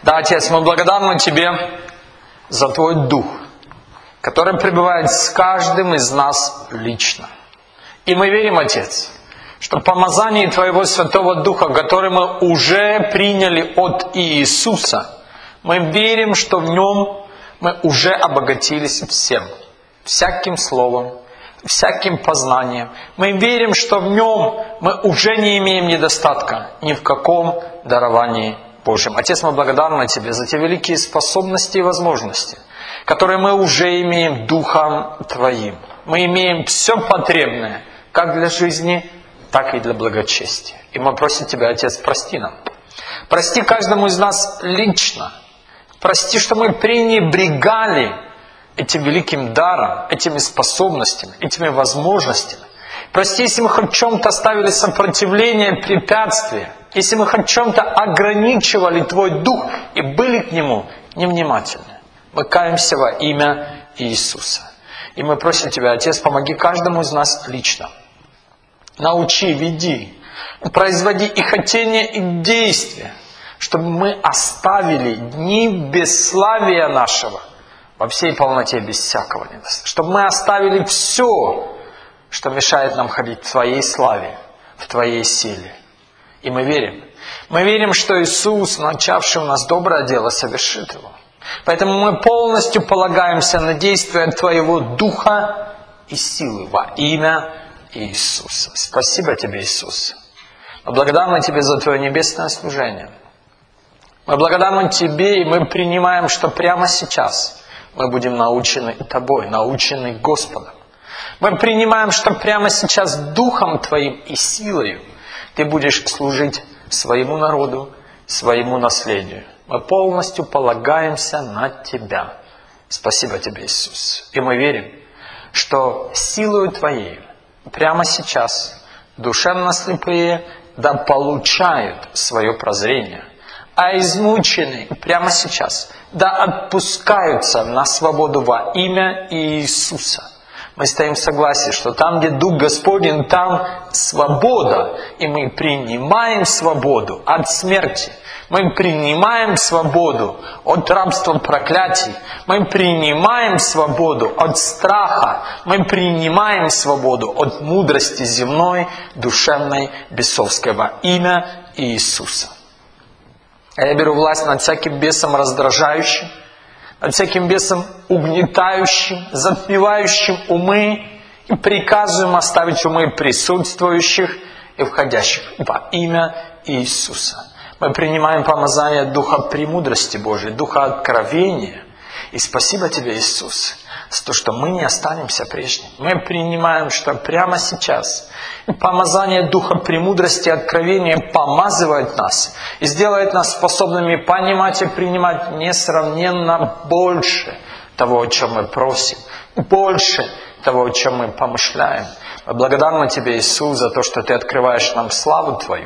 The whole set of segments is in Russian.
Да, Отец, мы благодарны Тебе за Твой Дух, который пребывает с каждым из нас лично. И мы верим, Отец, что помазание Твоего Святого Духа, которое мы уже приняли от Иисуса, мы верим, что в Нем мы уже обогатились всем, всяким словом, всяким познанием. Мы верим, что в Нем мы уже не имеем недостатка ни в каком даровании Божьем. Отец, мы благодарны Тебе за те великие способности и возможности, которые мы уже имеем Духом Твоим. Мы имеем все потребное, как для жизни, так и для благочестия. И мы просим Тебя, Отец, прости нам. Прости каждому из нас лично. Прости, что мы пренебрегали этим великим даром, этими способностями, этими возможностями. Прости, если мы хоть в чем-то ставили сопротивление, препятствия, если мы хоть в чем-то ограничивали Твой Дух и были к Нему невнимательны. Мы каемся во имя Иисуса. И мы просим Тебя, Отец, помоги каждому из нас лично. Научи, веди, производи и хотение, и действия, чтобы мы оставили дни бесславия нашего во всей полноте, без всякого недостатка. Чтобы мы оставили все, что мешает нам ходить в Твоей славе, в Твоей силе. И мы верим, что Иисус, начавший у нас доброе дело, совершит его. Поэтому мы полностью полагаемся на действие Твоего Духа и силы во имя Иисуса. Спасибо Тебе, Иисус. Мы благодарны Тебе за Твое небесное служение. Мы благодарны Тебе, и мы принимаем, что прямо сейчас мы будем научены Тобой, научены Господом. Мы принимаем, что прямо сейчас Духом Твоим и силою Ты будешь служить своему народу, своему наследию. Мы полностью полагаемся на Тебя. Спасибо Тебе, Иисус. И мы верим, что силою Твоей прямо сейчас душевно слепые да получают свое прозрение, а измученные прямо сейчас да отпускаются на свободу во имя Иисуса. Мы стоим в согласии, что там, где Дух Господень, там свобода. И мы принимаем свободу от смерти. Мы принимаем свободу от рабства проклятий. Мы принимаем свободу от страха. Мы принимаем свободу от мудрости земной, душевной, бесовской во имя Иисуса. А я беру власть над всяким бесом раздражающим, над всяким бесом угнетающим, затмевающим умы, и приказываем оставить умы присутствующих и входящих во имя Иисуса. Мы принимаем помазание Духа премудрости Божией, Духа откровения. И спасибо Тебе, Иисус, за то, что мы не останемся прежними. Мы принимаем, что прямо сейчас помазание Духа премудрости и откровения помазывает нас и сделает нас способными понимать и принимать несравненно больше того, о чем мы просим, больше того, о чем мы помышляем. Мы благодарны Тебе, Иисус, за то, что Ты открываешь нам славу Твою.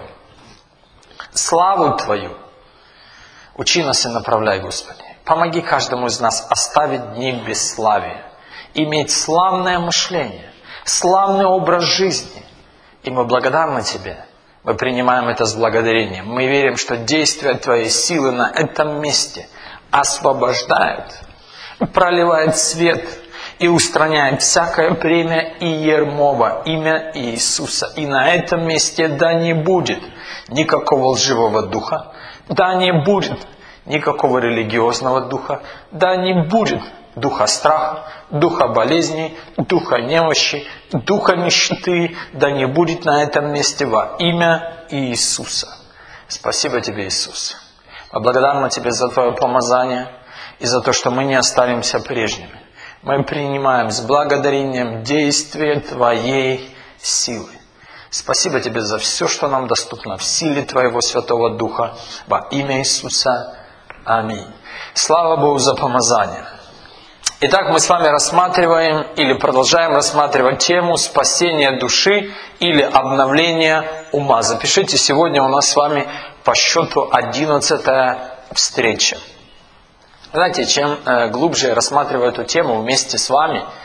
Славу Твою. Учи нас и направляй, Господи. Помоги каждому из нас оставить дни бесславия, иметь славное мышление, славный образ жизни. И мы благодарны Тебе. Мы принимаем это с благодарением. Мы верим, что действия Твоей силы на этом месте освобождают, проливает свет и устраняет всякое бремя и ярмо во имя Иисуса. И на этом месте да не будет никакого лживого духа, да не будет никакого религиозного духа, да не будет духа страха, духа болезни, духа немощи, духа нищеты, да не будет на этом месте во имя Иисуса. Спасибо Тебе, Иисус. Мы благодарны Тебе за Твое помазание и за то, что мы не останемся прежними. Мы принимаем с благодарением действие Твоей силы. Спасибо Тебе за все, что нам доступно в силе Твоего Святого Духа во имя Иисуса. Аминь. Слава Богу за помазание. Итак, мы с вами рассматриваем или продолжаем рассматривать тему спасения души или обновления ума. Запишите, сегодня у нас с вами по счету 11-я встреча. Знаете, чем глубже я рассматриваю эту тему вместе с вами,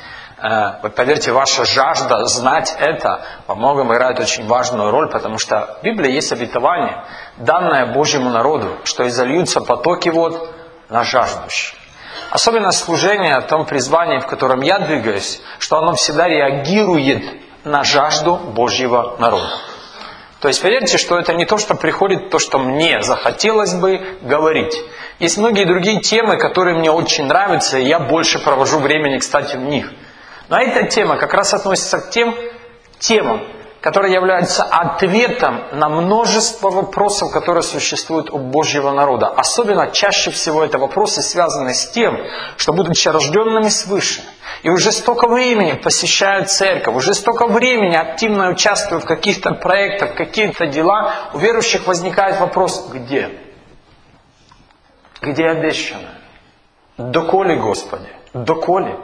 Вы поверьте, ваша жажда знать это во многом играет очень важную роль, потому что в Библии есть обетование, данное Божьему народу, что изольются потоки вод на жаждущих. Особенно служение в том призвании, в котором я двигаюсь, что оно всегда реагирует на жажду Божьего народа. То есть поверьте, что это не то, что приходит, то, что мне захотелось бы говорить. Есть многие другие темы, которые мне очень нравятся, и я больше провожу времени, кстати, в них. Но эта тема как раз относится к тем темам, которые являются ответом на множество вопросов, которые существуют у Божьего народа. Особенно чаще всего это вопросы, связанные с тем, что, будучи рожденными свыше, и уже столько времени посещают церковь, уже столько времени активно участвуют в каких-то проектах, в каких-то делах, у верующих возникает вопрос: где? Где обещанное? Доколе, Господи? Доколе?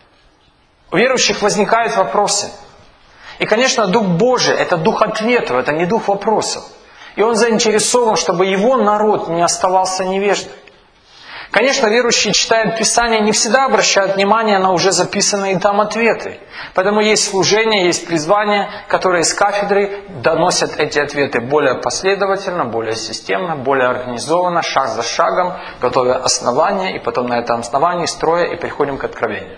У верующих возникают вопросы. И, конечно, Дух Божий – это Дух ответов, это не Дух вопросов. И Он заинтересован, чтобы Его народ не оставался невеждой. Конечно, верующие читают Писание, не всегда обращают внимание на уже записанные там ответы. Поэтому есть служение, есть призвание, которые с кафедры доносят эти ответы более последовательно, более системно, более организованно, шаг за шагом, готовя основания, и потом на этом основании строя и приходим к откровению.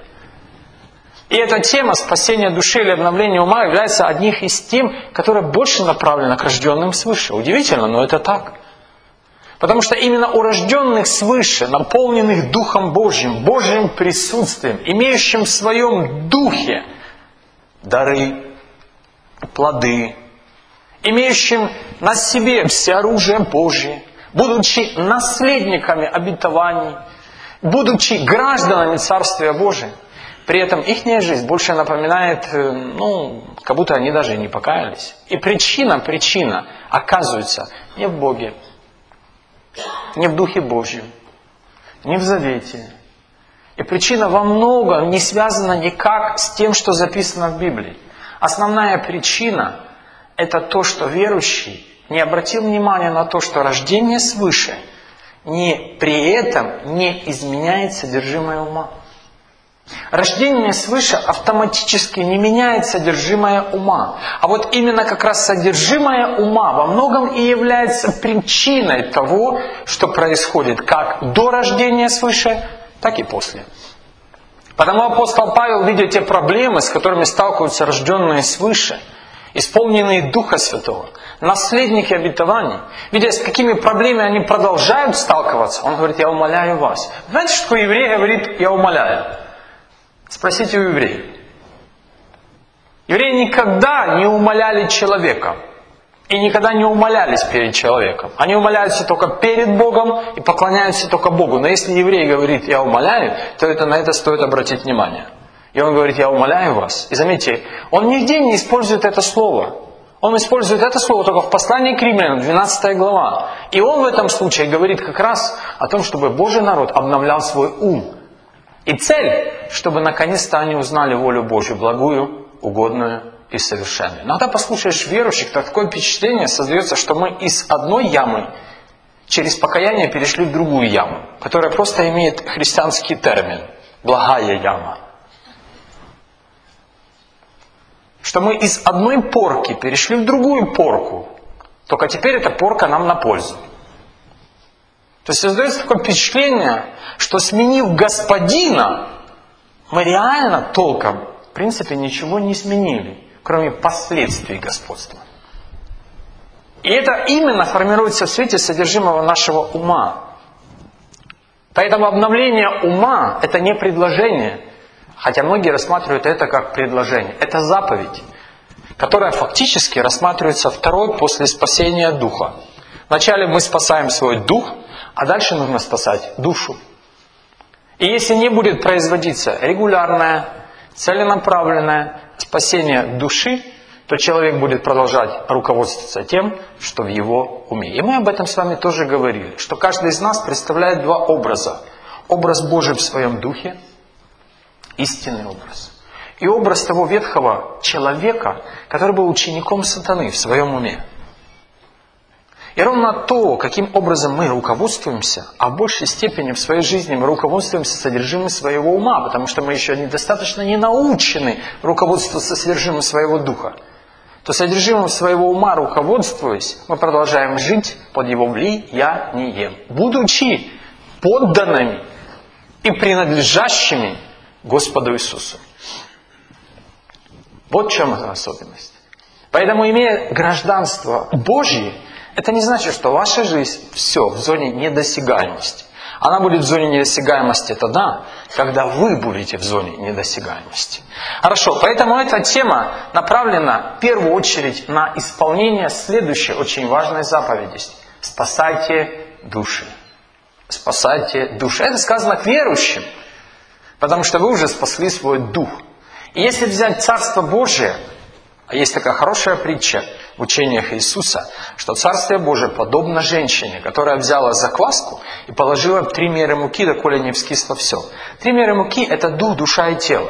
И эта тема спасения души или обновления ума является одним из тем, которая больше направлена к рожденным свыше. Удивительно, но это так. Потому что именно у рожденных свыше, наполненных Духом Божьим, Божьим присутствием, имеющим в своем духе дары, плоды, имеющим на себе все оружие Божье, будучи наследниками обетований, будучи гражданами Царствия Божия, при этом их жизнь больше напоминает, как будто они даже и не покаялись. И причина оказывается не в Боге, не в Духе Божьем, не в Завете. И причина во многом не связана никак с тем, что записано в Библии. Основная причина – это то, что верующий не обратил внимания на то, что рождение свыше при этом не изменяет содержимое ума. Рождение свыше автоматически не меняет содержимое ума. А вот именно как раз содержимое ума во многом и является причиной того, что происходит как до рождения свыше, так и после. Потому апостол Павел, видя те проблемы, с которыми сталкиваются рожденные свыше, исполненные Духа Святого, наследники обетований, видя, с какими проблемами они продолжают сталкиваться, он говорит: я умоляю вас. Знаете, что такое еврей говорит: я умоляю? Спросите у евреев. Евреи никогда не умоляли человека. И никогда не умолялись перед человеком. Они умоляются только перед Богом и поклоняются только Богу. Но если еврей говорит: я умоляю, то на это стоит обратить внимание. И он говорит: я умоляю вас. И заметьте, он нигде не использует это слово. Он использует это слово только в послании к Римлянам, 12 глава. И он в этом случае говорит как раз о том, чтобы Божий народ обновлял свой ум. И цель, чтобы наконец-то они узнали волю Божью, благую, угодную и совершенную. Иногда послушаешь верующих, такое впечатление создается, что мы из одной ямы через покаяние перешли в другую яму, которая просто имеет христианский термин – благая яма. Что мы из одной порки перешли в другую порку, только теперь эта порка нам на пользу. То есть создается такое впечатление, что сменив господина, мы реально толком, в принципе, ничего не сменили, кроме последствий господства. И это именно формируется в свете содержимого нашего ума. Поэтому обновление ума – это не предложение, хотя многие рассматривают это как предложение. Это заповедь, которая фактически рассматривается второй после спасения духа. Вначале мы спасаем свой дух, а дальше нужно спасать душу. И если не будет производиться регулярное, целенаправленное спасение души, то человек будет продолжать руководствоваться тем, что в его уме. И мы об этом с вами тоже говорили, что каждый из нас представляет два образа. Образ Божий в своем духе, истинный образ. И образ того ветхого человека, который был учеником сатаны в своем уме. И ровно то, каким образом мы руководствуемся, а в большей степени в своей жизни мы руководствуемся содержимым своего ума, потому что мы еще недостаточно не научены руководствоваться содержимым своего духа, то содержимым своего ума руководствуясь, мы продолжаем жить под его влиянием, будучи подданными и принадлежащими Господу Иисусу. Вот в чем эта особенность. Поэтому, имея гражданство Божье, это не значит, что ваша жизнь все в зоне недосягаемости. Она будет в зоне недосягаемости тогда, когда вы будете в зоне недосягаемости. Хорошо, поэтому эта тема направлена в первую очередь на исполнение следующей очень важной заповеди. Спасайте души. Спасайте души. Это сказано к верующим, потому что вы уже спасли свой дух. И если взять Царство Божие, а есть такая хорошая притча в учениях Иисуса, что Царствие Божие подобно женщине, которая взяла закваску и положила в 3 меры муки, доколе не вскисло все. 3 меры муки – это дух, душа и тело.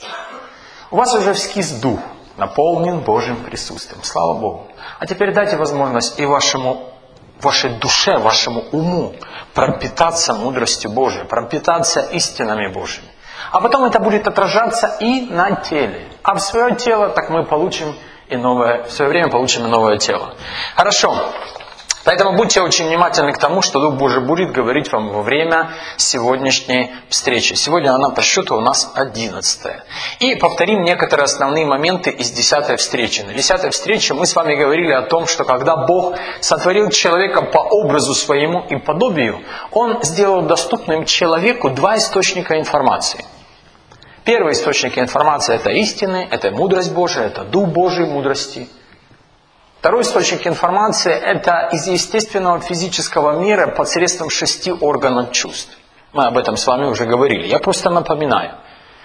У вас уже вскис дух, наполнен Божьим присутствием. Слава Богу. А теперь дайте возможность и вашей душе, вашему уму пропитаться мудростью Божией, пропитаться истинами Божьими. А потом это будет отражаться и на теле. А в свое тело так мы получим и новое, в свое время получим и новое тело. Хорошо. Поэтому будьте очень внимательны к тому, что Дух Божий будет говорить вам во время сегодняшней встречи. Сегодня она по счету у нас 11-я. И повторим некоторые основные моменты из 10-й встречи. На 10-й встрече мы с вами говорили о том, что когда Бог сотворил человека по образу своему и подобию, Он сделал доступным человеку 2 источника информации. Первый источник информации – это истины, это мудрость Божия, это Дух Божий мудрости. Второй источник информации – это из естественного физического мира посредством 6 органов чувств. Мы об этом с вами уже говорили. Я просто напоминаю.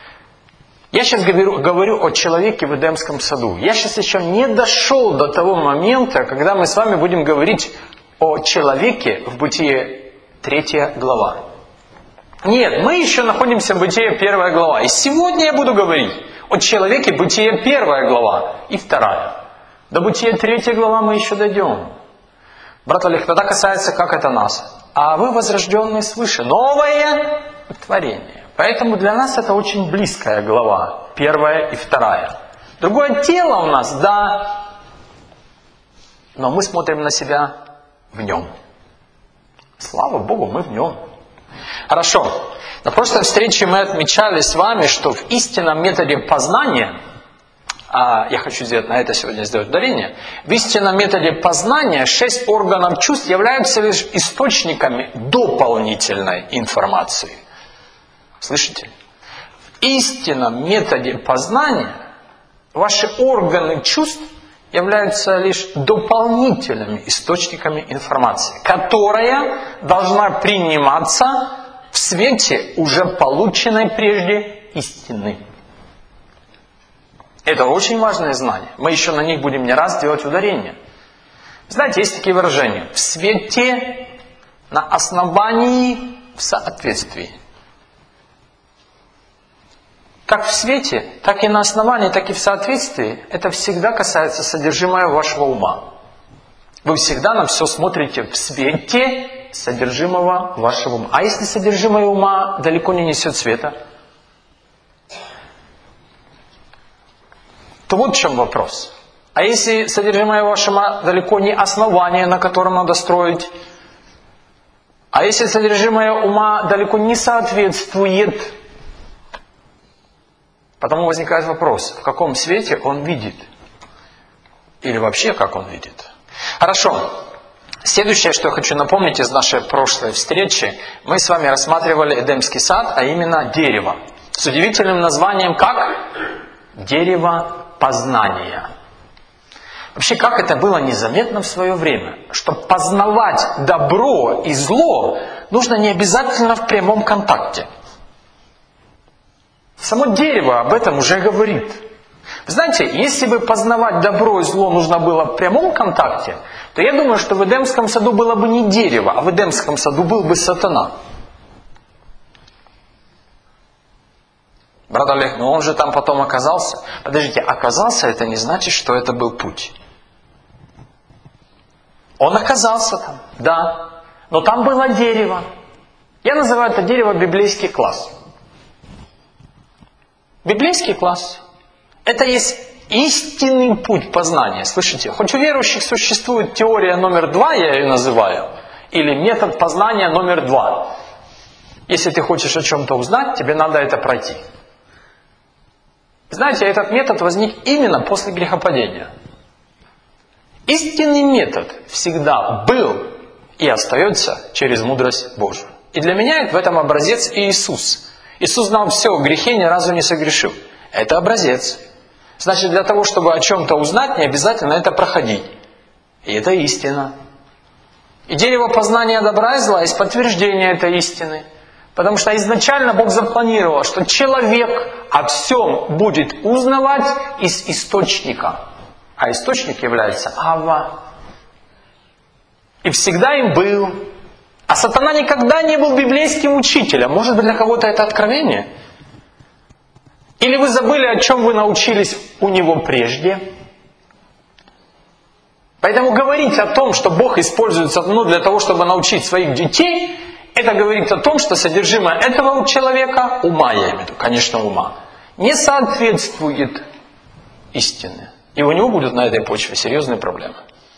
Я сейчас говорю о человеке в Эдемском саду. Я сейчас еще не дошел до того момента, когда мы с вами будем говорить о человеке в Бытие 3 глава. Нет, мы еще находимся в Бытие 1 глава. И сегодня я буду говорить о человеке Бытие 1 глава и 2. До Бытия 3 глава мы еще дойдем. Брат Олег, тогда касается, как это нас. А вы возрожденные свыше. Новое творение. Поэтому для нас это очень близкая глава. 1 и 2. Другое тело у нас, да. Но мы смотрим на себя в нем. Слава Богу, мы в нем. Хорошо. На прошлой встрече мы отмечали с вами, что в истинном методе познания, я хочу на это сегодня сделать ударение, в истинном методе познания 6 органов чувств являются лишь источниками дополнительной информации. Слышите? В истинном методе познания ваши органы чувств являются лишь дополнительными источниками информации, которая должна приниматься в свете уже полученной прежде истины. Это очень важное знание. Мы еще на них будем не раз делать ударение. Знаете, есть такие выражения. В свете, на основании, в соответствии. Как в свете, так и на основании, так и в соответствии. Это всегда касается содержимого вашего ума. Вы всегда на все смотрите в свете содержимого вашего ума. А если содержимое ума далеко не несет света, то вот в чем вопрос. А если содержимое вашего ума далеко не основание, на котором надо строить, а если содержимое ума далеко не соответствует, потому возникает вопрос, в каком свете он видит? Или вообще, как он видит? Хорошо. Следующее, что я хочу напомнить из нашей прошлой встречи, мы с вами рассматривали Эдемский сад, а именно дерево. С удивительным названием как? Дерево познания. Вообще, как это было незаметно в свое время? Чтобы познавать добро и зло, нужно не обязательно в прямом контакте. Само дерево об этом уже говорит. Вы знаете, если бы познавать добро и зло нужно было в прямом контакте, то я думаю, что в Эдемском саду было бы не дерево, а в Эдемском саду был бы сатана. Брат Олег, но он же там потом оказался. Подождите, оказался, это не значит, что это был путь. Он оказался там, да. Но там было дерево. Я называю это дерево библейский класс. Библейский класс. Это есть истинный путь познания. Слышите? Хоть у верующих существует теория номер 2, я ее называю, или метод познания номер 2. Если ты хочешь о чем-то узнать, тебе надо это пройти. Знаете, этот метод возник именно после грехопадения. Истинный метод всегда был и остается через мудрость Божию. И для меня в этом образец Иисус. Иисус знал все о грехе, ни разу не согрешил. Это образец. Значит, для того, чтобы о чем-то узнать, не обязательно это проходить. И это истина. И дерево познания добра и зла есть подтверждение этой истины. Потому что изначально Бог запланировал, что человек о всем будет узнавать из источника. А источник является Авва. И всегда им был. А сатана никогда не был библейским учителем. Может быть, для кого-то это откровение? Или вы забыли, о чем вы научились у него прежде? Поэтому говорить о том, что Бог использует сатану для того, чтобы научить своих детей, это говорит о том, что содержимое этого человека, ума я имею в виду, конечно, ума, не соответствует истине. И у него будут на этой почве серьезные проблемы.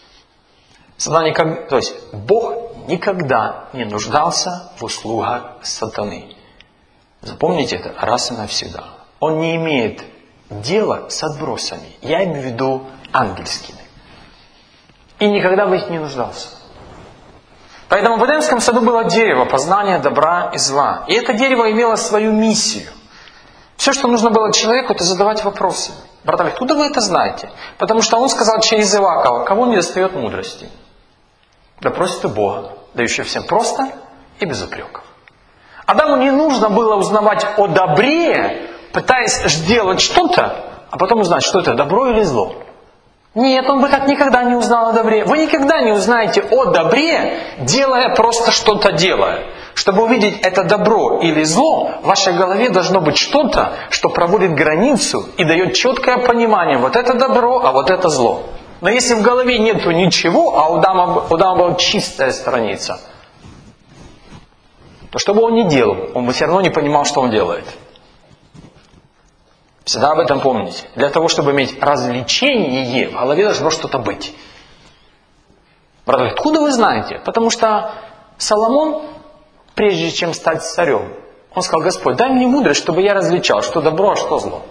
То есть Бог никогда не нуждался в услугах сатаны. Запомните это раз и навсегда. Он не имеет дела с отбросами. Я имею в виду ангельскими. И никогда в них не нуждался. Поэтому в Эдемском саду было дерево познания добра и зла. И это дерево имело свою миссию. Все, что нужно было человеку, это задавать вопросы. Брат, откуда вы это знаете? Потому что он сказал через Иакова, кого не достает мудрости? Да просит у Бога, дающего всем просто и без упреков. Адаму не нужно было узнавать о добре, пытаясь сделать что-то, а потом узнать, что это, добро или зло. Нет, он бы так никогда не узнал о добре. Вы никогда не узнаете о добре, делая просто что-то делая. Чтобы увидеть это добро или зло, в вашей голове должно быть что-то, что проводит границу и дает четкое понимание, вот это добро, а вот это зло. Но если в голове нету ничего, а у Адама была чистая страница, то что бы он ни делал, он бы все равно не понимал, что он делает. Всегда об этом помните. Для того, чтобы иметь развлечение, в голове должно что-то быть. Брат, откуда вы знаете? Потому что Соломон, прежде чем стать царем, он сказал: Господь, дай мне мудрость, чтобы я различал, что добро, а что зло.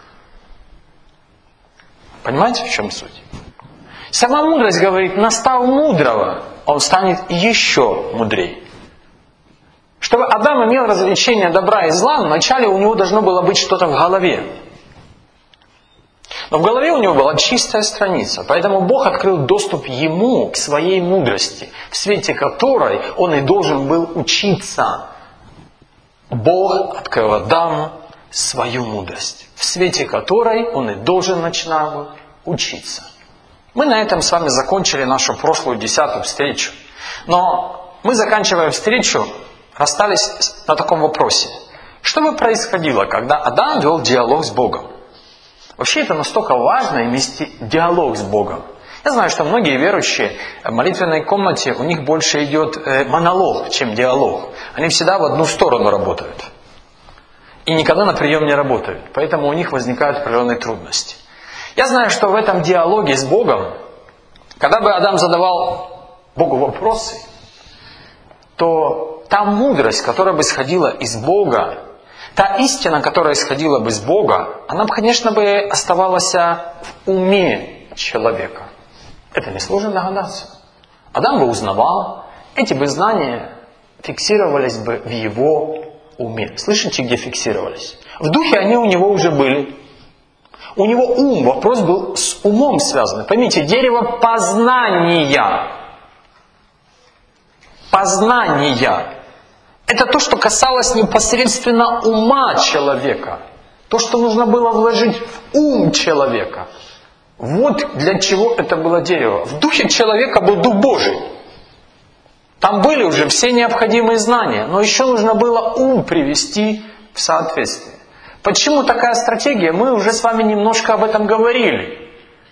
Понимаете, в чем суть? Сама мудрость говорит: настав мудрого, он станет еще мудрее. Чтобы Адам имел развлечение добра и зла, вначале у него должно было быть что-то в голове. Но в голове у него была чистая страница, поэтому Бог открыл доступ ему к своей мудрости, в свете которой он и должен был учиться. Бог открыл Адаму свою мудрость, в свете которой он и должен начинать учиться. Мы на этом с вами закончили нашу прошлую 10-ю встречу. Но мы, заканчивая встречу, расстались на таком вопросе. Что бы происходило, когда Адам вел диалог с Богом? Вообще это настолько важно иметь диалог с Богом. Я знаю, что многие верующие в молитвенной комнате, у них больше идет монолог, чем диалог. Они всегда в одну сторону работают. И никогда на прием не работают. Поэтому у них возникают определенные трудности. Я знаю, что в этом диалоге с Богом, когда бы Адам задавал Богу вопросы, то та мудрость, которая бы исходила из Бога, та истина, которая исходила бы из Бога, она, конечно, бы оставалась в уме человека. Это несложно догадаться. Адам бы узнавал, эти бы знания фиксировались бы в его уме. Слышите, где фиксировались? В духе они у него уже были. У него ум, вопрос был с умом связан. Поймите, дерево познания. Познания. Это то, что касалось непосредственно ума человека. То, что нужно было вложить в ум человека. Вот для чего это было дерево. В духе человека был Дух Божий. Там были уже все необходимые знания. Но еще нужно было ум привести в соответствие. Почему такая стратегия? Мы уже с вами немножко об этом говорили.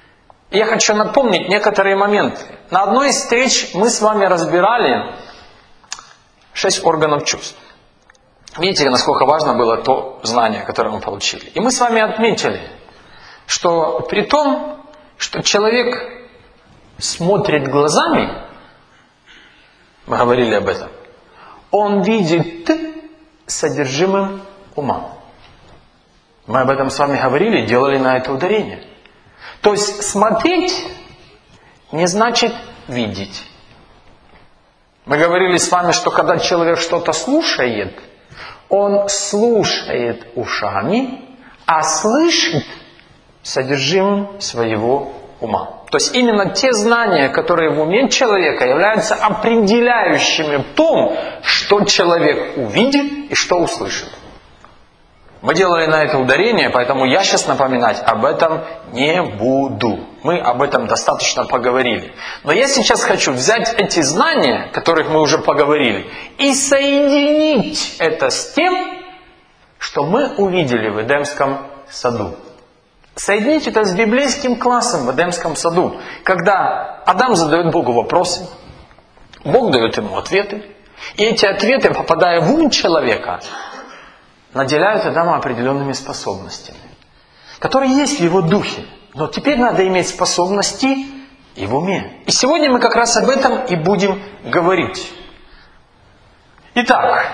И я хочу напомнить некоторые моменты. На одной из встреч мы с вами разбирали 6 органов чувств. Видите, насколько важно было то знание, которое мы получили. И мы с вами отметили, что при том, что человек смотрит глазами, мы говорили об этом, он видит содержимым ума. Мы об этом с вами говорили, делали на это ударение. То есть смотреть не значит видеть. Мы говорили с вами, что когда человек что-то слушает, он слушает ушами, а слышит содержимым своего ума. То есть именно те знания, которые в уме человека, являются определяющими в том, что человек увидит и что услышит. Мы делали на это ударение, поэтому я сейчас напоминать об этом не буду. Мы об этом достаточно поговорили. Но я сейчас хочу взять эти знания, о которых мы уже поговорили, и соединить это с тем, что мы увидели в Эдемском саду. Соединить это с библейским классом в Эдемском саду, когда Адам задает Богу вопросы, Бог дает ему ответы, и эти ответы, попадая в ум человека, наделяют Адама определенными способностями, которые есть в его духе. Но теперь надо иметь способности и в уме. И сегодня мы как раз об этом и будем говорить. Итак,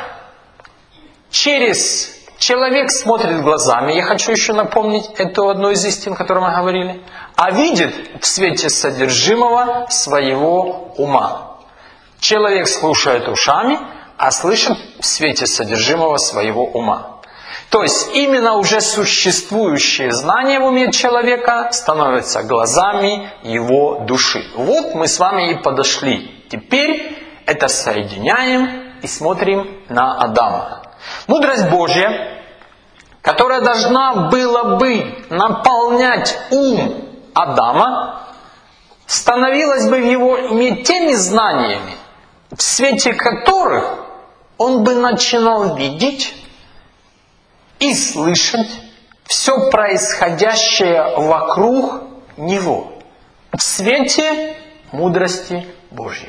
человек смотрит глазами, я хочу еще напомнить, это одно из истин, о которой мы говорили, а видит в свете содержимого своего ума. Человек слушает ушами, а слышит в свете содержимого своего ума. То есть именно уже существующие знания в уме человека становятся глазами его души. Вот мы с вами и подошли. Теперь это соединяем и смотрим на Адама. Мудрость Божья, которая должна была бы наполнять ум Адама, становилась бы в его уме теми знаниями, в свете которых он бы начинал видеть и слышать все происходящее вокруг него в свете мудрости Божьей.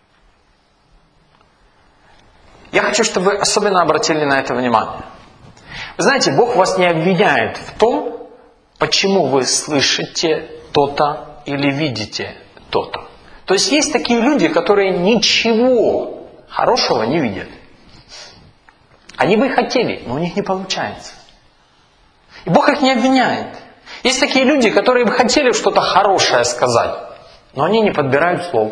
Я хочу, чтобы вы особенно обратили на это внимание. Вы знаете, Бог вас не обвиняет в том, почему вы слышите то-то или видите то-то. То есть есть такие люди, которые ничего хорошего не видят. Они бы и хотели, но у них не получается. И Бог их не обвиняет. Есть такие люди, которые бы хотели что-то хорошее сказать, но они не подбирают слов.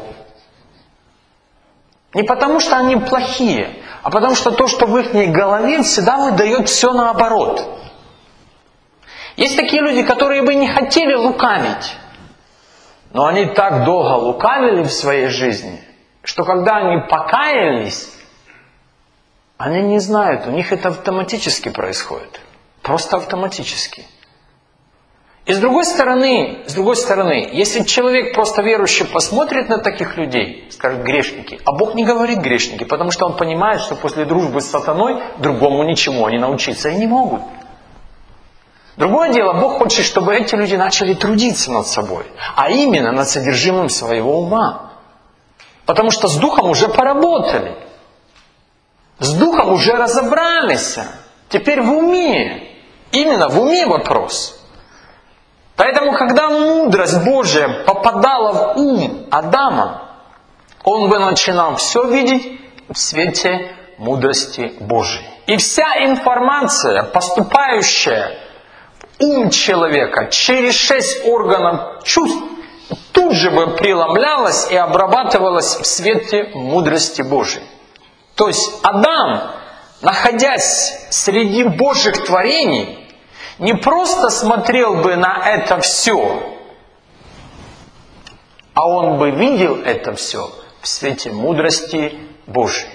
Не потому, что они плохие, а потому, что то, что в их голове, всегда выдает все наоборот. Есть такие люди, которые бы не хотели лукавить, но они так долго лукавили в своей жизни, что когда они покаялись, они не знают, у них это автоматически происходит. Просто автоматически. И с другой стороны, если человек просто верующий посмотрит на таких людей, скажет грешники, а Бог не говорит грешники, потому что он понимает, что после дружбы с сатаной другому ничему они научиться и не могут. Другое дело, Бог хочет, чтобы эти люди начали трудиться над собой, а именно над содержимым своего ума. Потому что с духом уже поработали. С духом уже разобрались. Теперь в уме. Именно в уме вопрос. Поэтому, когда мудрость Божия попадала в ум Адама, он бы начинал все видеть в свете мудрости Божией. И вся информация, поступающая в ум человека через 6 органов чувств, тут же бы преломлялась и обрабатывалась в свете мудрости Божией. То есть Адам, находясь среди Божьих творений, не просто смотрел бы на это все, а он бы видел это все в свете мудрости Божьей.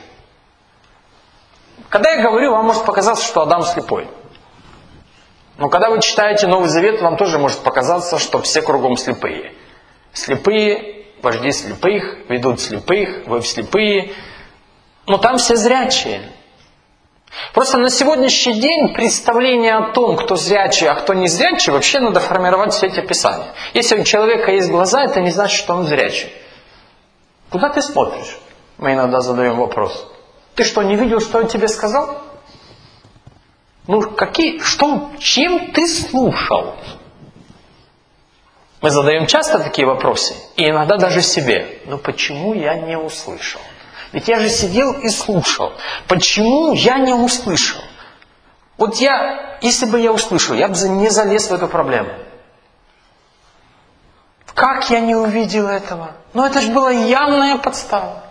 Когда я говорю, вам может показаться, что Адам слепой. Но когда вы читаете Новый Завет, вам тоже может показаться, что все кругом слепые. Слепые, вожди слепых, ведут слепых, вы слепые. Но там все зрячие. Просто на сегодняшний день представление о том, кто зрячий, а кто не зрячий, вообще надо формировать все эти писания. Если у человека есть глаза, это не значит, что он зрячий. Куда ты смотришь? Мы иногда задаем вопрос. Ты что, не видел, что я тебе сказал? Чем ты слушал? Мы задаем часто такие вопросы, и иногда даже себе. Но почему я не услышал? Ведь я же сидел и слушал. Почему я не услышал? Если бы я услышал, я бы не залез в эту проблему. Как я не увидел этого? Это же была явная подстава.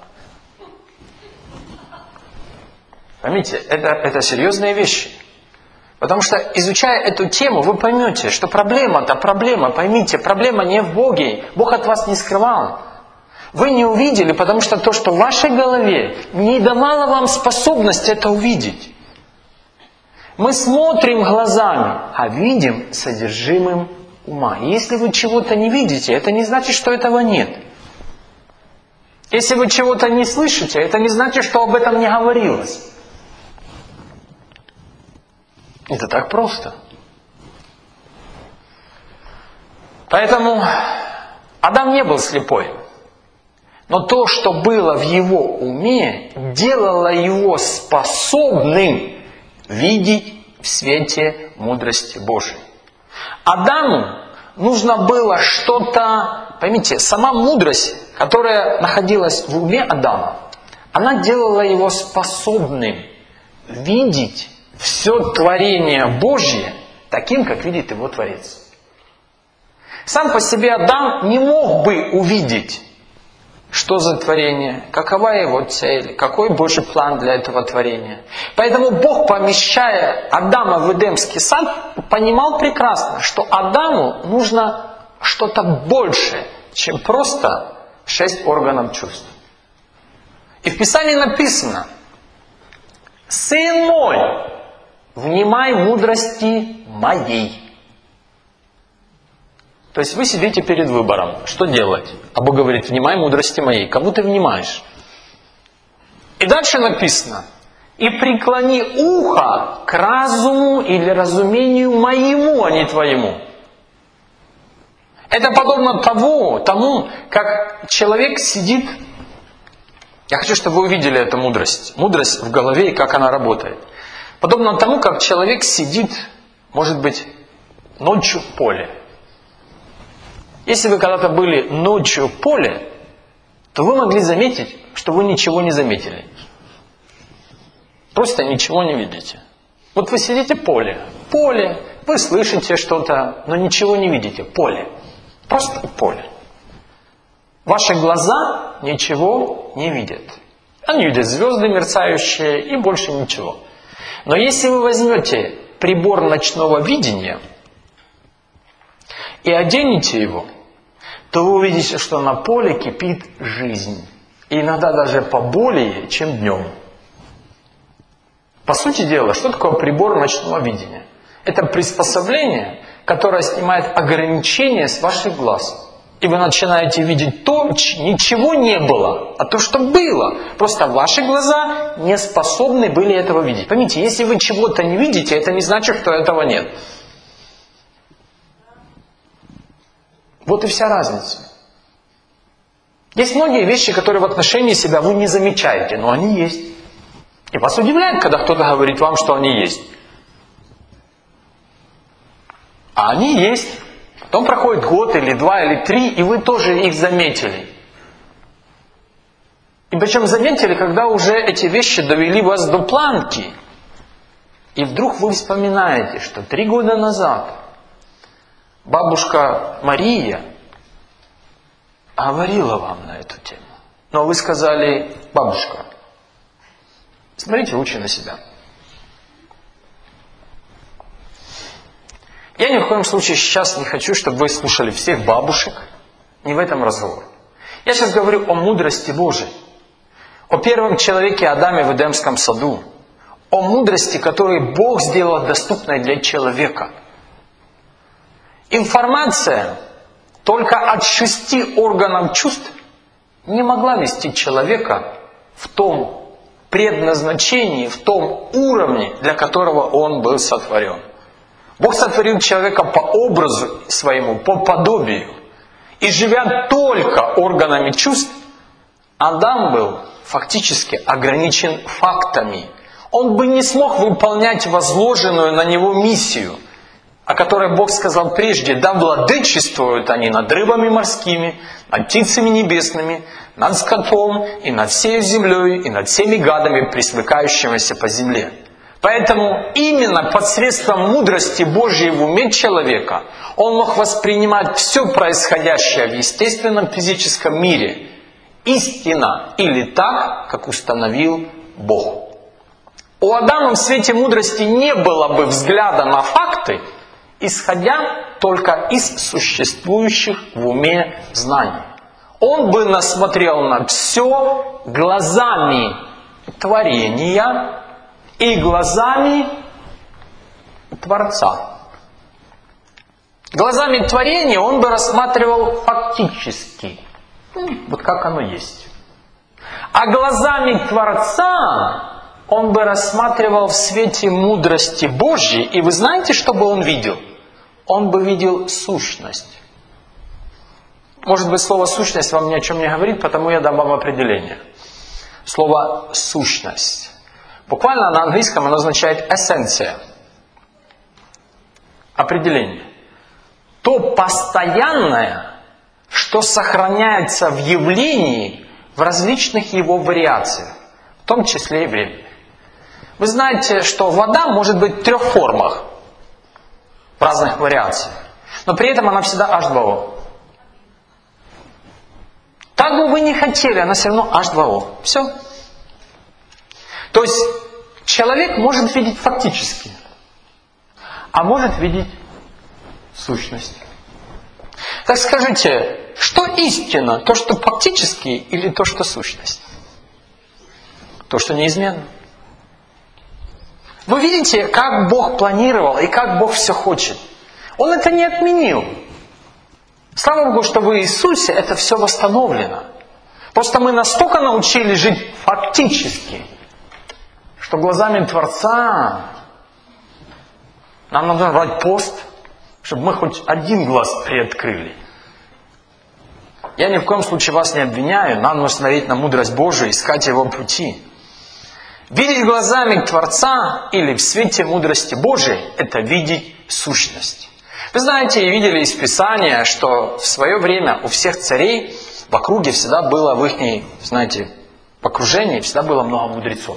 Поймите, это серьезные вещи. Потому что, изучая эту тему, вы поймете, что проблема-то проблема. Поймите, проблема не в Боге. Бог от вас не скрывал. Вы не увидели, потому что то, что в вашей голове, не давало вам способность это увидеть. Мы смотрим глазами, а видим содержимым ума. И если вы чего-то не видите, это не значит, что этого нет. Если вы чего-то не слышите, это не значит, что об этом не говорилось. Это так просто. Поэтому Адам не был слепой. Но то, что было в его уме, делало его способным видеть в свете мудрости Божией. Адаму нужно было что-то... Поймите, сама мудрость, которая находилась в уме Адама, она делала его способным видеть все творение Божье таким, как видит его Творец. Сам по себе Адам не мог бы увидеть, что за творение, какова его цель, какой Божий план для этого творения. Поэтому Бог, помещая Адама в Эдемский сад, понимал прекрасно, что Адаму нужно что-то большее, чем просто 6 органов чувств. И в Писании написано: «Сын мой, внимай мудрости моей». То есть вы сидите перед выбором, что делать? А Бог говорит: внимай мудрости моей. Кому ты внимаешь? И дальше написано: и преклони ухо к разуму или разумению моему, а не твоему. Это подобно тому, как человек сидит. Я хочу, чтобы вы увидели эту мудрость. Мудрость в голове и как она работает. Подобно тому, как человек сидит, может быть, ночью в поле. Если вы когда-то были ночью в поле, то вы могли заметить, что вы ничего не заметили. Просто ничего не видите. Вот вы сидите в поле, вы слышите что-то, но ничего не видите. Поле. Просто поле. Ваши глаза ничего не видят. Они видят звезды мерцающие и больше ничего. Но если вы возьмете прибор ночного видения и оденете его, то вы увидите, что на поле кипит жизнь. И иногда даже поболее, чем днем. По сути дела, что такое прибор ночного видения? Это приспособление, которое снимает ограничения с ваших глаз. И вы начинаете видеть то, ничего не было, а то, что было. Просто ваши глаза не способны были этого видеть. Поймите, если вы чего-то не видите, это не значит, что этого нет. Вот и вся разница. Есть многие вещи, которые в отношении себя вы не замечаете, но они есть. И вас удивляет, когда кто-то говорит вам, что они есть. А они есть. Потом проходит год, или 2, или 3, и вы тоже их заметили. И причем заметили, когда уже эти вещи довели вас до планки. И вдруг вы вспоминаете, что 3 года назад бабушка Мария говорила вам на эту тему. Но вы сказали: бабушка, смотрите лучше на себя. Я ни в коем случае сейчас не хочу, чтобы вы слушали всех бабушек. Не в этом разговор. Я сейчас говорю о мудрости Божией. О первом человеке Адаме в Эдемском саду. О мудрости, которую Бог сделал доступной для человека. Информация только от 6 органов чувств не могла вести человека в том предназначении, в том уровне, для которого он был сотворен. Бог сотворил человека по образу своему, по подобию. И живя только органами чувств, Адам был фактически ограничен фактами. Он бы не смог выполнять возложенную на него миссию, о которой Бог сказал прежде: да владычествуют они над рыбами морскими, над птицами небесными, над скотом, и над всей землей, и над всеми гадами, пресмыкающимися по земле. Поэтому именно посредством мудрости Божьей в уме человека он мог воспринимать все происходящее в естественном физическом мире истинно или так, как установил Бог. У Адама в свете мудрости не было бы взгляда на факты, исходя только из существующих в уме знаний. Он бы насмотрел на все глазами творения и глазами Творца. Глазами творения он бы рассматривал фактически, вот как оно есть. А глазами Творца он бы рассматривал в свете мудрости Божьей. И вы знаете, что бы он видел? Он бы видел сущность. Может быть, слово «сущность» вам ни о чем не говорит, потому я дам вам определение. Слово «сущность». Буквально на английском оно означает «эссенция». Определение. То постоянное, что сохраняется в явлении в различных его вариациях, в том числе и времени. Вы знаете, что вода может быть в 3 формах, в разных вариациях, но при этом она всегда H2O. Как бы вы ни хотели, она все равно H2O. Все. То есть человек может видеть фактически, а может видеть сущность. Так скажите, что истина? То, что фактически, или то, что сущность? То, что неизменно. Вы видите, как Бог планировал и как Бог все хочет. Он это не отменил. Слава Богу, что в Иисусе это все восстановлено. Просто мы настолько научились жить фактически, что глазами Творца нам надо брать пост, чтобы мы хоть один глаз приоткрыли. Я ни в коем случае вас не обвиняю, нам нужно смотреть на мудрость Божию, искать Его пути. Видеть глазами Творца или в свете мудрости Божией – это видеть сущность. Вы знаете и видели из Писания, что в свое время у всех царей в округе всегда было в их, знаете, в окружении всегда было много мудрецов.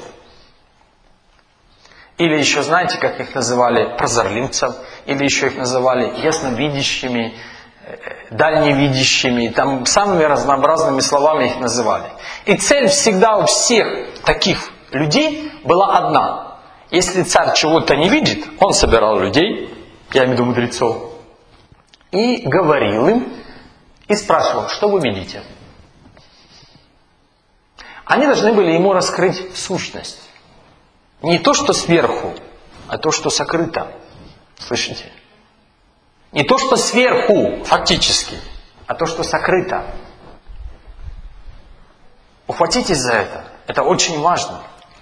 Или еще, знаете, как их называли, прозорлимцев, или еще их называли ясновидящими, дальневидящими, там самыми разнообразными словами их называли. И цель всегда у всех таких людей была одна. Если царь чего-то не видит, он собирал людей, я имею в виду мудрецов, и говорил им, и спрашивал, что вы видите. Они должны были ему раскрыть сущность. Не то, что сверху, а то, что сокрыто. Слышите? Не то, что сверху, фактически, а то, что сокрыто. Ухватитесь за это. Это очень важно.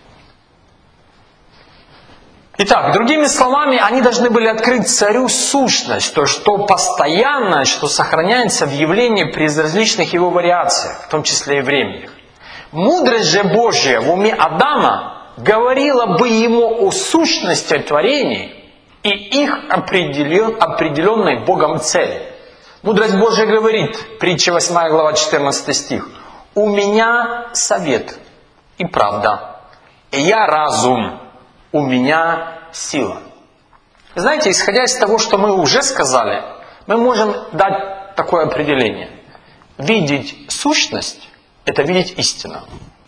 Итак, другими словами, они должны были открыть царю сущность, то, что постоянно, что сохраняется в явлении при различных его вариациях, в том числе и временных. Мудрость же Божья в уме Адама говорила бы ему о сущности творения и их определенной Богом цели. Мудрость Божья говорит, притча 8 глава 14 стих: «У меня совет и правда, и я разум, у меня сила». Знаете, исходя из того, что мы уже сказали, мы можем дать такое определение. Видеть сущность – это видеть истину.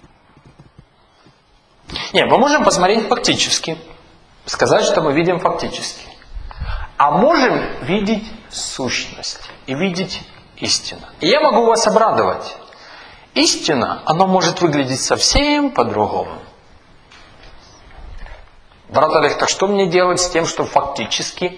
Нет, мы можем посмотреть фактически, сказать, что мы видим фактически. А можем видеть сущность и видеть истину. И я могу вас обрадовать. Истина, она может выглядеть совсем по-другому. Брат Олег, так что мне делать с тем, что фактически,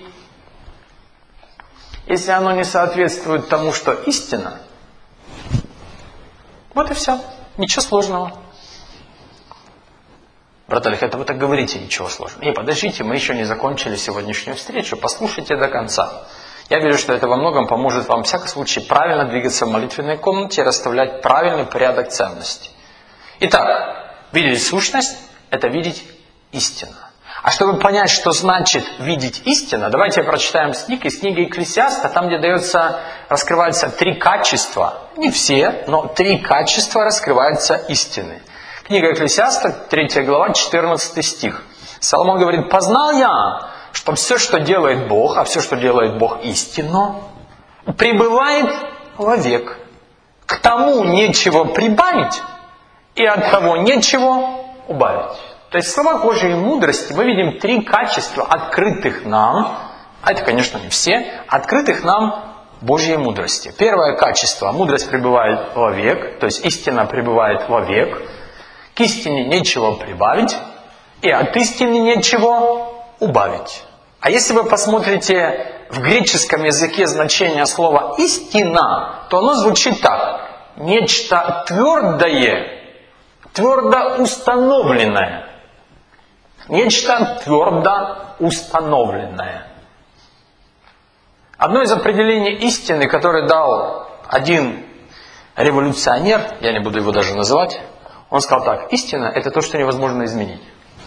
если оно не соответствует тому, что истина? Вот и все. Ничего сложного. Брат Олег, это вы так говорите, ничего сложного. Подождите, мы еще не закончили сегодняшнюю встречу, послушайте до конца. Я верю, что это во многом поможет вам, в всяком случае, правильно двигаться в молитвенной комнате и расставлять правильный порядок ценностей. Итак, видеть сущность – это видеть истину. А чтобы понять, что значит видеть истину, давайте прочитаем из книги Екклесиаста, там, где раскрываются 3 качества. Не все, но 3 качества раскрываются истины. Книга Екклесиаста, 3 глава, 14 стих. Соломон говорит: «Познал я, что все, что делает Бог, а все, что делает Бог истинно, пребывает вовек. К тому нечего прибавить, и от того нечего убавить». То есть в словах Божьей мудрости мы видим 3 качества, открытых нам, а это, конечно, не все, открытых нам Божьей мудрости. Первое качество – мудрость пребывает вовек, то есть истина пребывает вовек. К истине нечего прибавить, и от истины нечего убавить. А если вы посмотрите в греческом языке значение слова «истина», то оно звучит так: нечто твердое, твердо установленное. Нечто твердо установленное. Одно из определений истины, которое дал один революционер, я не буду его даже называть, он сказал так: истина – это то, что невозможно изменить.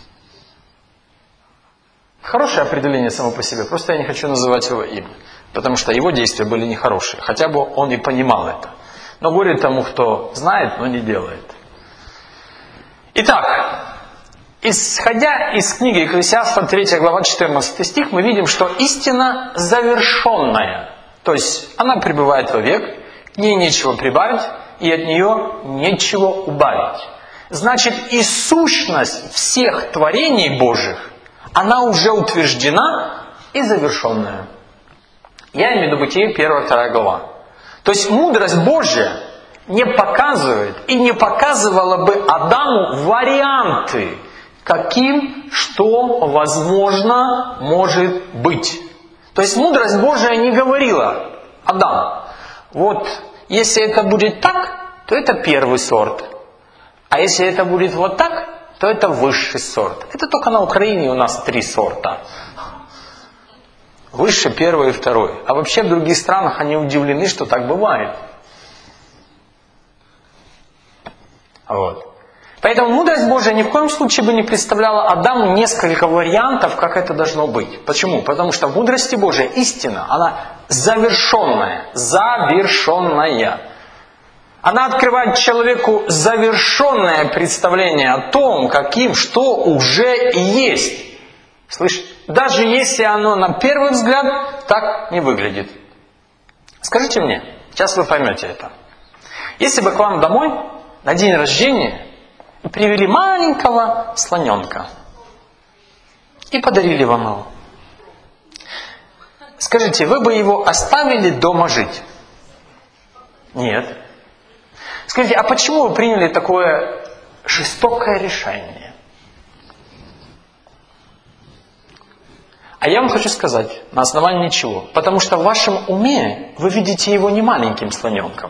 Хорошее определение само по себе, просто я не хочу называть его имя, потому что его действия были нехорошие, хотя бы он и понимал это. Но горе тому, кто знает, но не делает. Итак, исходя из книги Екклесиаста, 3 глава, 14 стих, мы видим, что истина завершенная, то есть она пребывает вовек, к ней нечего прибавить, и от нее нечего убавить. Значит, и сущность всех творений Божьих, она уже утверждена и завершенная. Я имею в виду Бытие 1-2 глава. То есть мудрость Божья не показывает и не показывала бы Адаму варианты, каким что возможно может быть. То есть мудрость Божия не говорила: Адам, вот если это будет так, то это первый сорт. А если это будет вот так, то это высший сорт. Это только на Украине у нас 3 сорта. Высший, первый и второй. А вообще в других странах они удивлены, что так бывает. Вот. Поэтому мудрость Божия ни в коем случае бы не представляла Адаму несколько вариантов, как это должно быть. Почему? Потому что в мудрости Божией истина, она завершенная. Завершенная. Она открывает человеку завершенное представление о том, каким что уже есть. Слышь, даже если оно на первый взгляд так не выглядит. Скажите мне, сейчас вы поймете это. Если бы к вам домой на день рождения привели маленького слоненка и подарили вам его, скажите, вы бы его оставили дома жить? Нет. Скажите, а почему вы приняли такое жестокое решение? А я вам хочу сказать, на основании чего? Потому что в вашем уме вы видите его не маленьким слоненком.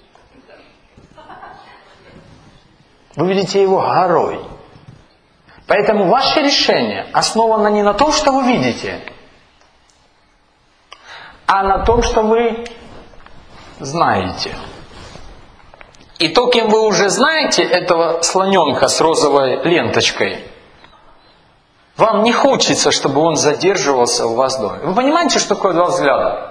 Вы видите его горой. Поэтому ваше решение основано не на том, что вы видите, а на том, что вы знаете. И то, кем вы уже знаете этого слоненка с розовой ленточкой, вам не хочется, чтобы он задерживался у вас дома. Вы понимаете, что такое 2 взгляда?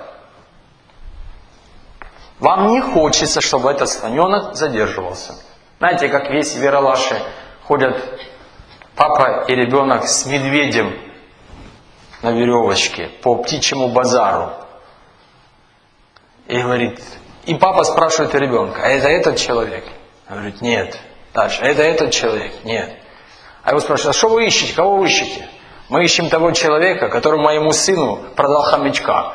Вам не хочется, чтобы этот слоненок задерживался. Знаете, как весь в Ералаше ходят папа и ребенок с медведем на веревочке по птичьему базару. И говорит, и папа спрашивает у ребенка: а это этот человек? Он говорит: нет. Дальше: это этот человек? Нет. А его спрашивают: а что вы ищете? Кого вы ищете? Мы ищем того человека, который моему сыну продал хомячка.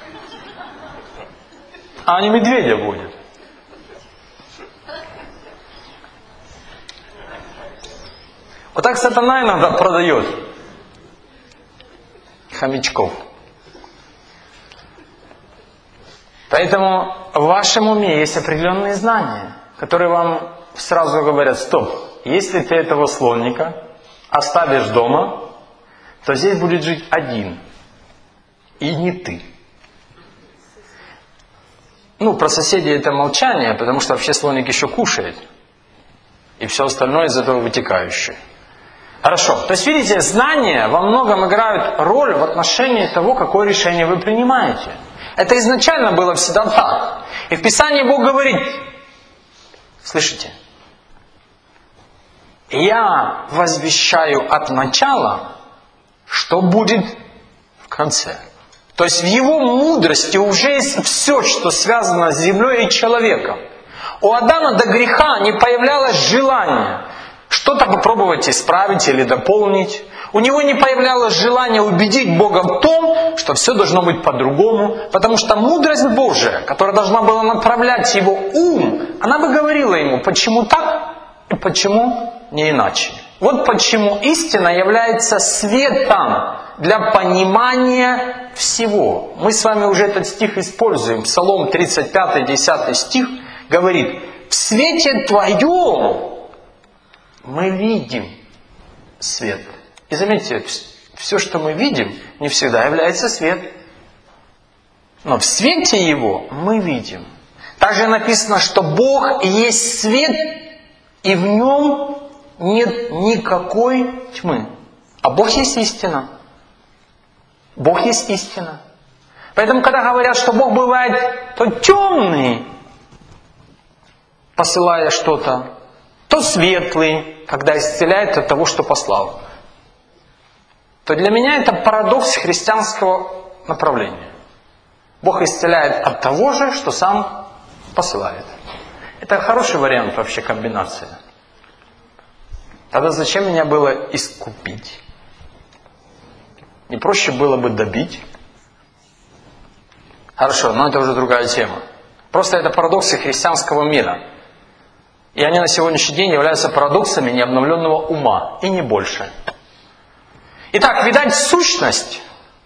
А они медведя водят. Вот так сатана иногда продает хомячков. Поэтому в вашем уме есть определенные знания, которые вам сразу говорят: стоп, если ты этого слоника оставишь дома, то здесь будет жить один. И не ты. Про соседей это молчание, потому что вообще слоник еще кушает. И все остальное из этого вытекающее. Хорошо. То есть, видите, знания во многом играют роль в отношении того, какое решение вы принимаете. Это изначально было всегда так. И в Писании Бог говорит, слышите, я возвещаю от начала, что будет в конце. То есть в Его мудрости уже есть все, что связано с землей и человеком. У Адама до греха не появлялось желание что-то попробовать исправить или дополнить. У него не появлялось желание убедить Бога в том, что все должно быть по-другому. Потому что мудрость Божия, которая должна была направлять его ум, она бы говорила ему, почему так и почему не иначе. Вот почему истина является светом для понимания всего. Мы с вами уже этот стих используем. Псалом 35, 10 стих говорит, в свете Твоем мы видим свет. И заметьте, все, что мы видим, не всегда является свет. Но в свете Его мы видим. Также написано, что Бог есть свет, и в Нем нет никакой тьмы. А Бог есть истина. Бог есть истина. Поэтому, когда говорят, что Бог бывает то темный, посылая что-то, то светлый, когда исцеляет от того, что послал, то для меня это парадокс христианского направления. Бог исцеляет от того же, что сам посылает. Это хороший вариант вообще комбинации. Тогда зачем меня было искупить? Не проще было бы добить? Хорошо, но это уже другая тема. Просто это парадоксы христианского мира. И они на сегодняшний день являются парадоксами необновленного ума, и не больше. Итак, видать сущность,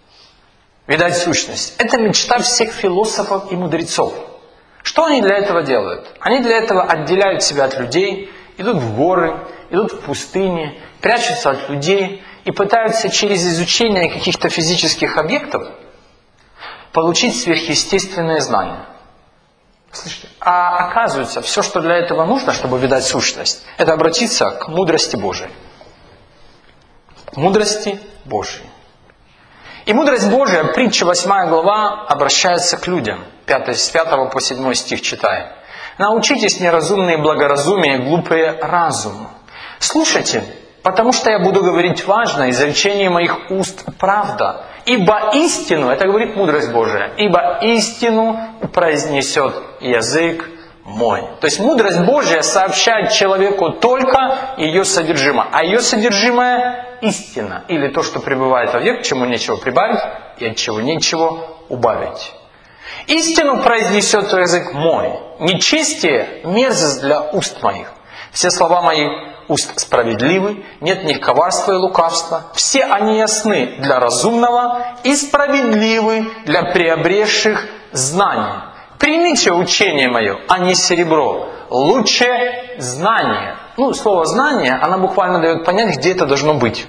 это мечта всех философов и мудрецов. Что они для этого делают? Они для этого отделяют себя от людей, идут в горы, идут в пустыне, прячутся от людей и пытаются через изучение каких-то физических объектов получить сверхъестественные знания. Слышите? А оказывается, все, что для этого нужно, чтобы видать сущность, это обратиться к мудрости Божией. К мудрости Божией. И мудрость Божия, притча 8 глава, обращается к людям. С 5 по 7 стих читаем. «Научитесь, неразумные, благоразумие, глупые, разуму. Слушайте, потому что я буду говорить важно, изречение моих уст правда. Ибо истину, это говорит мудрость Божия, ибо истину произнесет язык мой». То есть мудрость Божия сообщает человеку только ее содержимое. А ее содержимое – истина. Или то, что пребывает вовек, к чему нечего прибавить и от чего нечего убавить. «Истину произнесет язык мой, нечестие – мерзость для уст моих. Все слова мои уст справедливы, нет в них коварства и лукавства. Все они ясны для разумного и справедливы для приобретших знания. Примите учение мое, а не серебро. Лучше знание». Слово «знание», оно буквально дает понять, где это должно быть.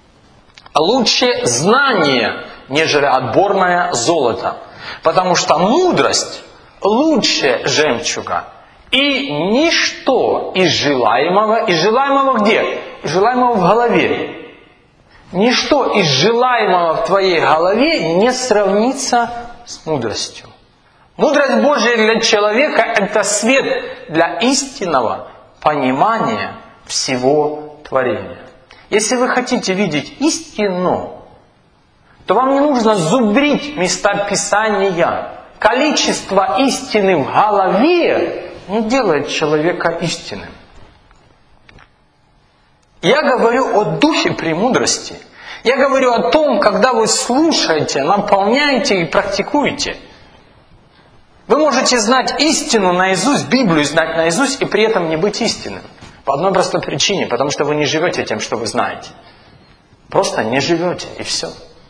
«Лучше знание, нежели отборное золото. Потому что мудрость лучше жемчуга. И ничто из желаемого где? Желаемого в голове. Ничто из желаемого в твоей голове не сравнится с мудростью. Мудрость Божия для человека – это свет для истинного понимания всего творения. Если вы хотите видеть истину, то вам не нужно зубрить места Писания. Количество истины в голове не делает человека истинным. Я говорю о духе премудрости. Я говорю о том, когда вы слушаете, наполняете и практикуете. Вы можете знать истину наизусть, Библию знать наизусть, и при этом не быть истинным. По одной простой причине, потому что вы не живете тем, что вы знаете. Просто не живете, и все.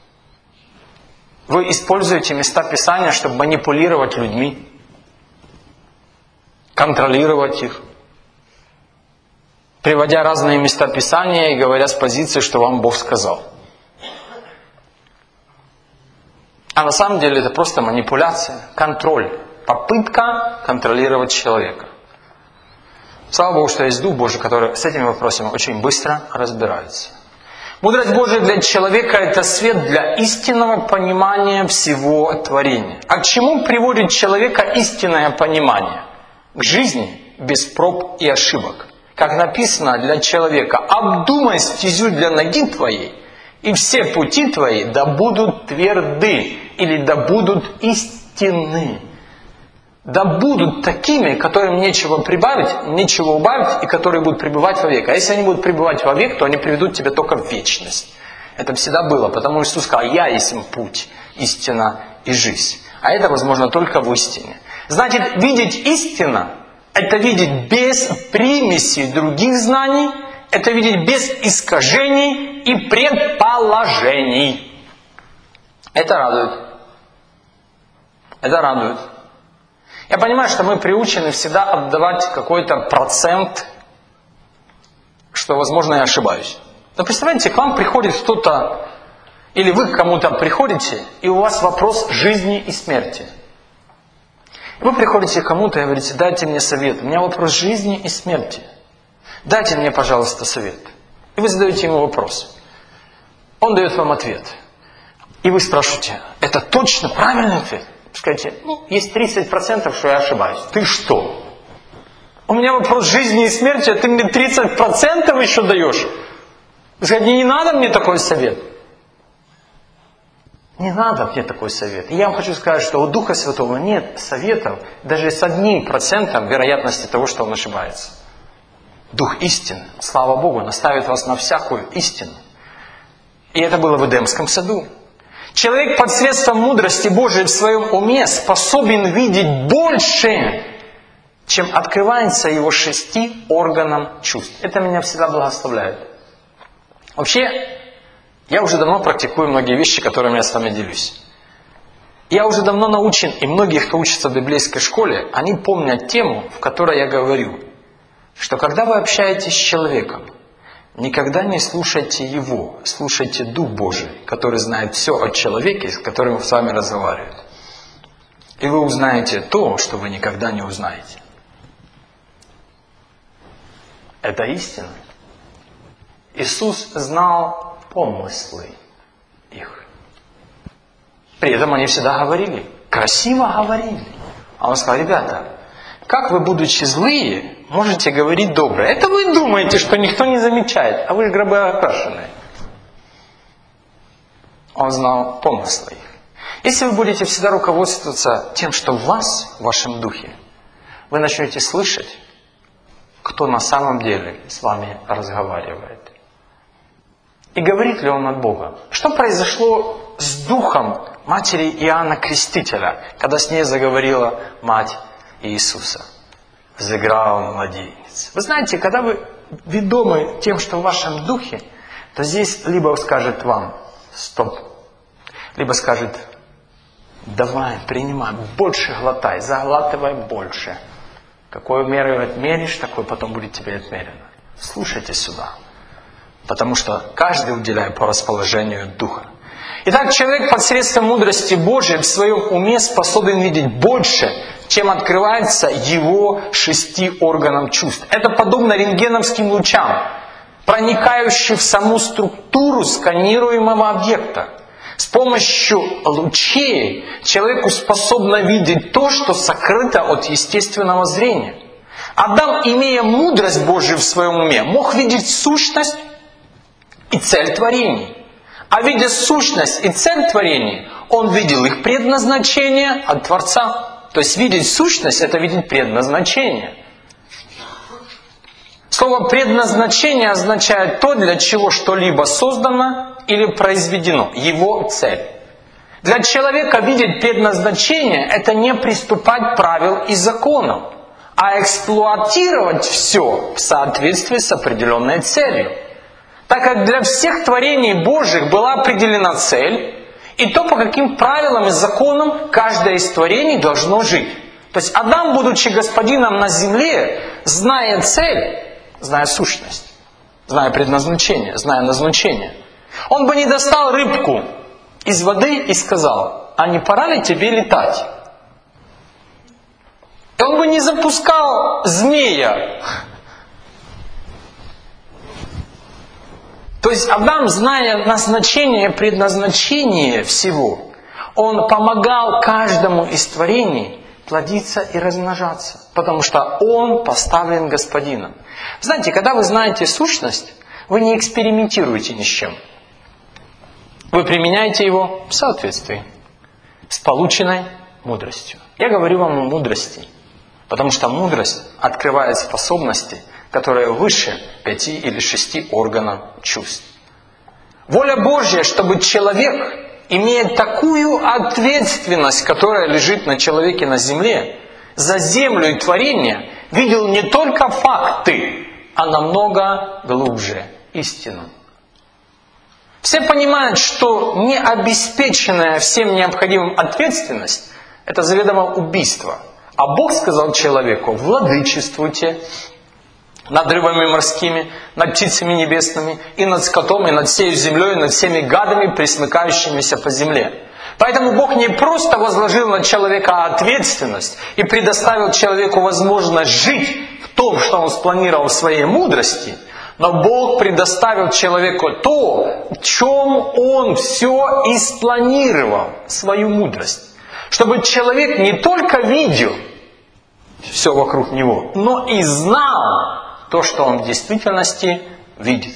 Вы используете места Писания, чтобы манипулировать людьми, контролировать их, приводя разные места Писания и говоря с позиции, что вам Бог сказал. А на самом деле это просто манипуляция, контроль, попытка контролировать человека. Слава Богу, что есть Дух Божий, который с этими вопросами очень быстро разбирается. Мудрость Божия для человека – это свет для истинного понимания всего творения. А к чему приводит человека истинное понимание? К жизни без проб и ошибок. Как написано для человека: «Обдумай стезю для ноги твоей, и все пути твои да будут тверды», или «да будут истинны». Да будут такими, которым нечего прибавить, нечего убавить, и которые будут пребывать вовек. А если они будут пребывать вовек, то они приведут тебя только в вечность. Это всегда было, потому что Иисус сказал: «Я есть путь, истина и жизнь». А это возможно только в истине. Значит, видеть истину – это видеть без примесей других знаний, это видеть без искажений и предположений. Это радует. Это радует. Я понимаю, что мы приучены всегда отдавать какой-то процент, что, возможно, я ошибаюсь. Но представляете, к вам приходит кто-то, или вы к кому-то приходите, и у вас вопрос жизни и смерти. И вы приходите к кому-то и говорите: дайте мне совет, у меня вопрос жизни и смерти. Дайте мне, пожалуйста, совет. И вы задаете ему вопрос. Он дает вам ответ. И вы спрашиваете: это точно правильный ответ? Скажите: есть 30%, что я ошибаюсь. Ты что? У меня вопрос жизни и смерти, а ты мне 30% еще даешь? Вы скажете: не надо мне такой совет. Не надо мне такой совет. И я вам хочу сказать, что у Духа Святого нет советов даже с 1% вероятности того, что он ошибается. Дух истины, слава Богу, наставит вас на всякую истину. И это было в Эдемском саду. Человек посредством мудрости Божией в своем уме способен видеть больше, чем открывается его 6 органам чувств. Это меня всегда благословляет. Вообще, я уже давно практикую многие вещи, которыми я с вами делюсь. Я уже давно научен, и многие, кто учатся в библейской школе, они помнят тему, в которой я говорю, что когда вы общаетесь с человеком, никогда не слушайте его, слушайте Дух Божий, который знает все о человеке, с которым с вами разговаривает. И вы узнаете то, что вы никогда не узнаете. Это истина. Иисус знал помыслы их. При этом они всегда говорили, красиво говорили. А он сказал: ребята, как вы, будучи злые, можете говорить доброе? Это вы думаете, что никто не замечает, а вы же гробы окрашенные. Он знал помыслы их. Если вы будете всегда руководствоваться тем, что в вас, в вашем духе, вы начнете слышать, кто на самом деле с вами разговаривает. И говорит ли он от Бога? Что произошло с духом матери Иоанна Крестителя, когда с ней заговорила мать Иисуса? Взыграл младенец. Вы знаете, когда вы ведомы тем, что в вашем духе, то здесь либо скажет вам: стоп, либо скажет: давай, принимай, больше глотай, заглатывай больше. Какой мерой отмеришь, такой потом будет тебе отмерено. Слушайте сюда. Потому что каждый уделяет по расположению духа. Итак, человек посредством мудрости Божией в своем уме способен видеть больше, чем открывается его 6 органам чувств. Это подобно рентгеновским лучам, проникающим в саму структуру сканируемого объекта. С помощью лучей человеку способно видеть то, что сокрыто от естественного зрения. Адам, имея мудрость Божию в своем уме, мог видеть сущность и цель творений. А видя сущность и цель творений, он видел их предназначение от Творца. То есть видеть сущность – это видеть предназначение. Слово «предназначение» означает то, для чего что-либо создано или произведено, его цель. Для человека видеть предназначение – это не приступать правил и законов, а эксплуатировать все в соответствии с определенной целью. Так как для всех творений Божьих была определена цель, и то, по каким правилам и законам каждое из творений должно жить. То есть Адам, будучи господином на земле, зная цель, зная сущность, зная предназначение, зная назначение. Он бы не достал рыбку из воды и сказал: а не пора ли тебе летать? И он бы не запускал змея. То есть Адам, зная назначение, предназначение всего, он помогал каждому из творений плодиться и размножаться, потому что он поставлен Господином. Знаете, когда вы знаете сущность, вы не экспериментируете ни с чем. Вы применяете его в соответствии с полученной мудростью. Я говорю вам о мудрости, потому что мудрость открывает способности, которые выше 5 или 6 органов чувств. Воля Божья, чтобы человек, имея такую ответственность, которая лежит на человеке на земле, за землю и творение, видел не только факты, а намного глубже истину. Все понимают, что необеспеченная всем необходимым ответственность – это заведомо убийство. А Бог сказал человеку: владычествуйте над рыбами морскими, над птицами небесными, и над скотом, и над всей землей, и над всеми гадами, пресмыкающимися по земле. Поэтому Бог не просто возложил на человека ответственность и предоставил человеку возможность жить в том, что он спланировал в своей мудрости, но Бог предоставил человеку то, в чем он все и спланировал, свою мудрость. Чтобы человек не только видел все вокруг него, но и знал то, что он в действительности видит.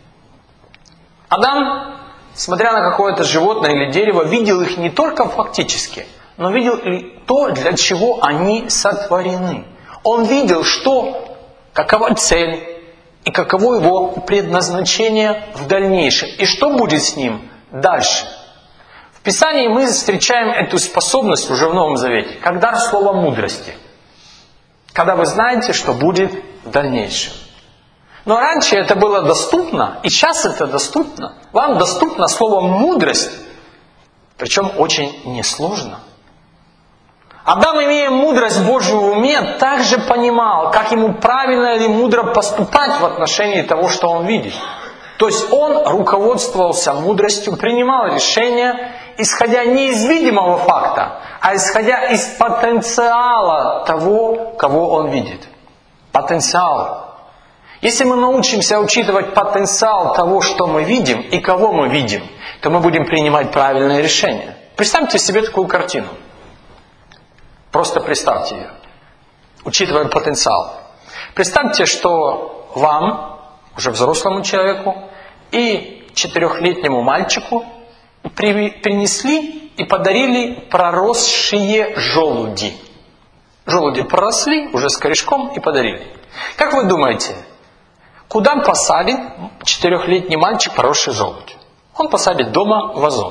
Адам, смотря на какое-то животное или дерево, видел их не только фактически, но видел и то, для чего они сотворены. Он видел, какова цель и каково его предназначение в дальнейшем, и что будет с ним дальше. В Писании мы встречаем эту способность уже в Новом Завете, как дар слова мудрости. Когда вы знаете, что будет в дальнейшем. Но раньше это было доступно, и сейчас это доступно. Вам доступно слово «мудрость», причем очень несложно. Адам, имея мудрость Божию в уме, также понимал, как ему правильно или мудро поступать в отношении того, что он видит. То есть он руководствовался мудростью, принимал решения, исходя не из видимого факта, а исходя из потенциала того, кого он видит. Потенциал. Если мы научимся учитывать потенциал того, что мы видим и кого мы видим, то мы будем принимать правильные решения. Представьте себе такую картину. Просто представьте ее, учитывая потенциал. Представьте, что вам, уже взрослому человеку, и 4-летнему мальчику принесли и подарили проросшие желуди. Желуди проросли уже с корешком и подарили. Как вы думаете, куда посадит 4-летний мальчик проросший желудь? Он посадит дома вазон.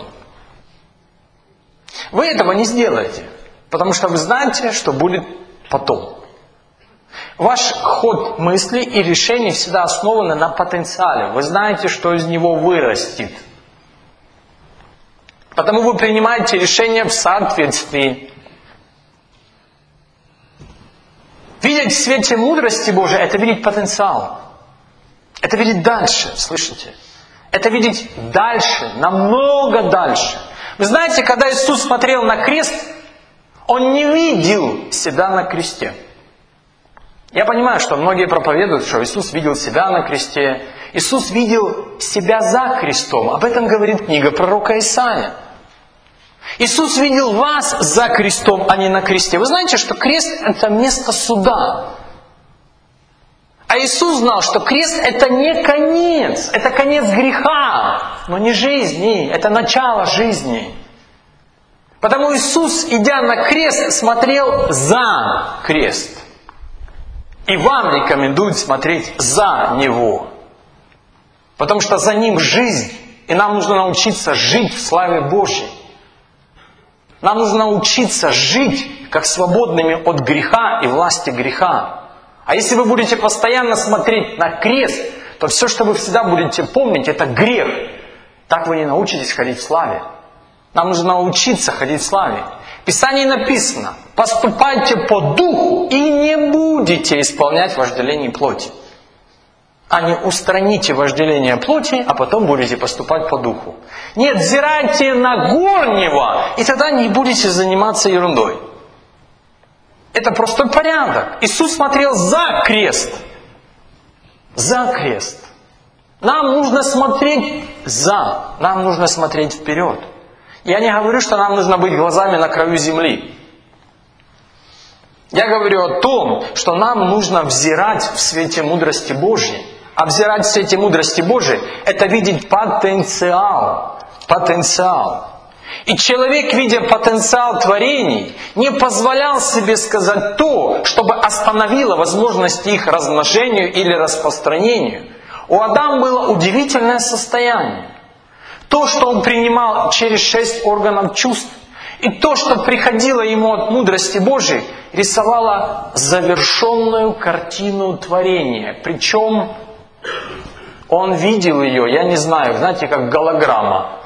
Вы этого не сделаете, потому что вы знаете, что будет потом. Ваш ход мысли и решений всегда основаны на потенциале. Вы знаете, что из него вырастет. Потому вы принимаете решения в соответствии. Видеть в свете мудрости Божией – это видеть потенциал. Это видеть дальше, слышите? Это видеть дальше, намного дальше. Вы знаете, когда Иисус смотрел на крест, Он не видел себя на кресте. Я понимаю, что многие проповедуют, что Иисус видел себя на кресте. Иисус видел себя за крестом. Об этом говорит книга пророка Исаия. Иисус видел вас за крестом, а не на кресте. Вы знаете, что крест – это место суда. А Иисус знал, что крест – это не конец. Это конец греха, но не жизни. Это начало жизни. Потому Иисус, идя на крест, смотрел за крест. И вам рекомендуют смотреть за Него. Потому что за Ним жизнь. И нам нужно научиться жить в славе Божьей. Нам нужно научиться жить, как свободными от греха и власти греха. А если вы будете постоянно смотреть на крест, то все, что вы всегда будете помнить, это грех. Так вы не научитесь ходить в славе. Нам нужно научиться ходить в славе. В Писании написано: поступайте по духу и не будете исполнять вожделение плоти. а не устраните вожделение плоти, а потом будете поступать по духу. Нет, взирайте на горнего, и тогда не будете заниматься ерундой. Это простой порядок. Иисус смотрел за крест. За крест. Нам нужно смотреть нам нужно смотреть вперед. Я не говорю, что нам нужно быть глазами на краю земли. Я говорю о том, что нам нужно взирать в свете мудрости Божьей. А взирать в свете мудрости Божией – это видеть потенциал. Потенциал. И человек, видя потенциал творений, не позволял себе сказать то, чтобы остановило возможность их размножению или распространению. У Адама было удивительное состояние. То, что он принимал через 6 органов чувств, и то, что приходило ему от мудрости Божией, рисовало завершенную картину творения. Причем он видел ее, я не знаю, знаете, как голограмма.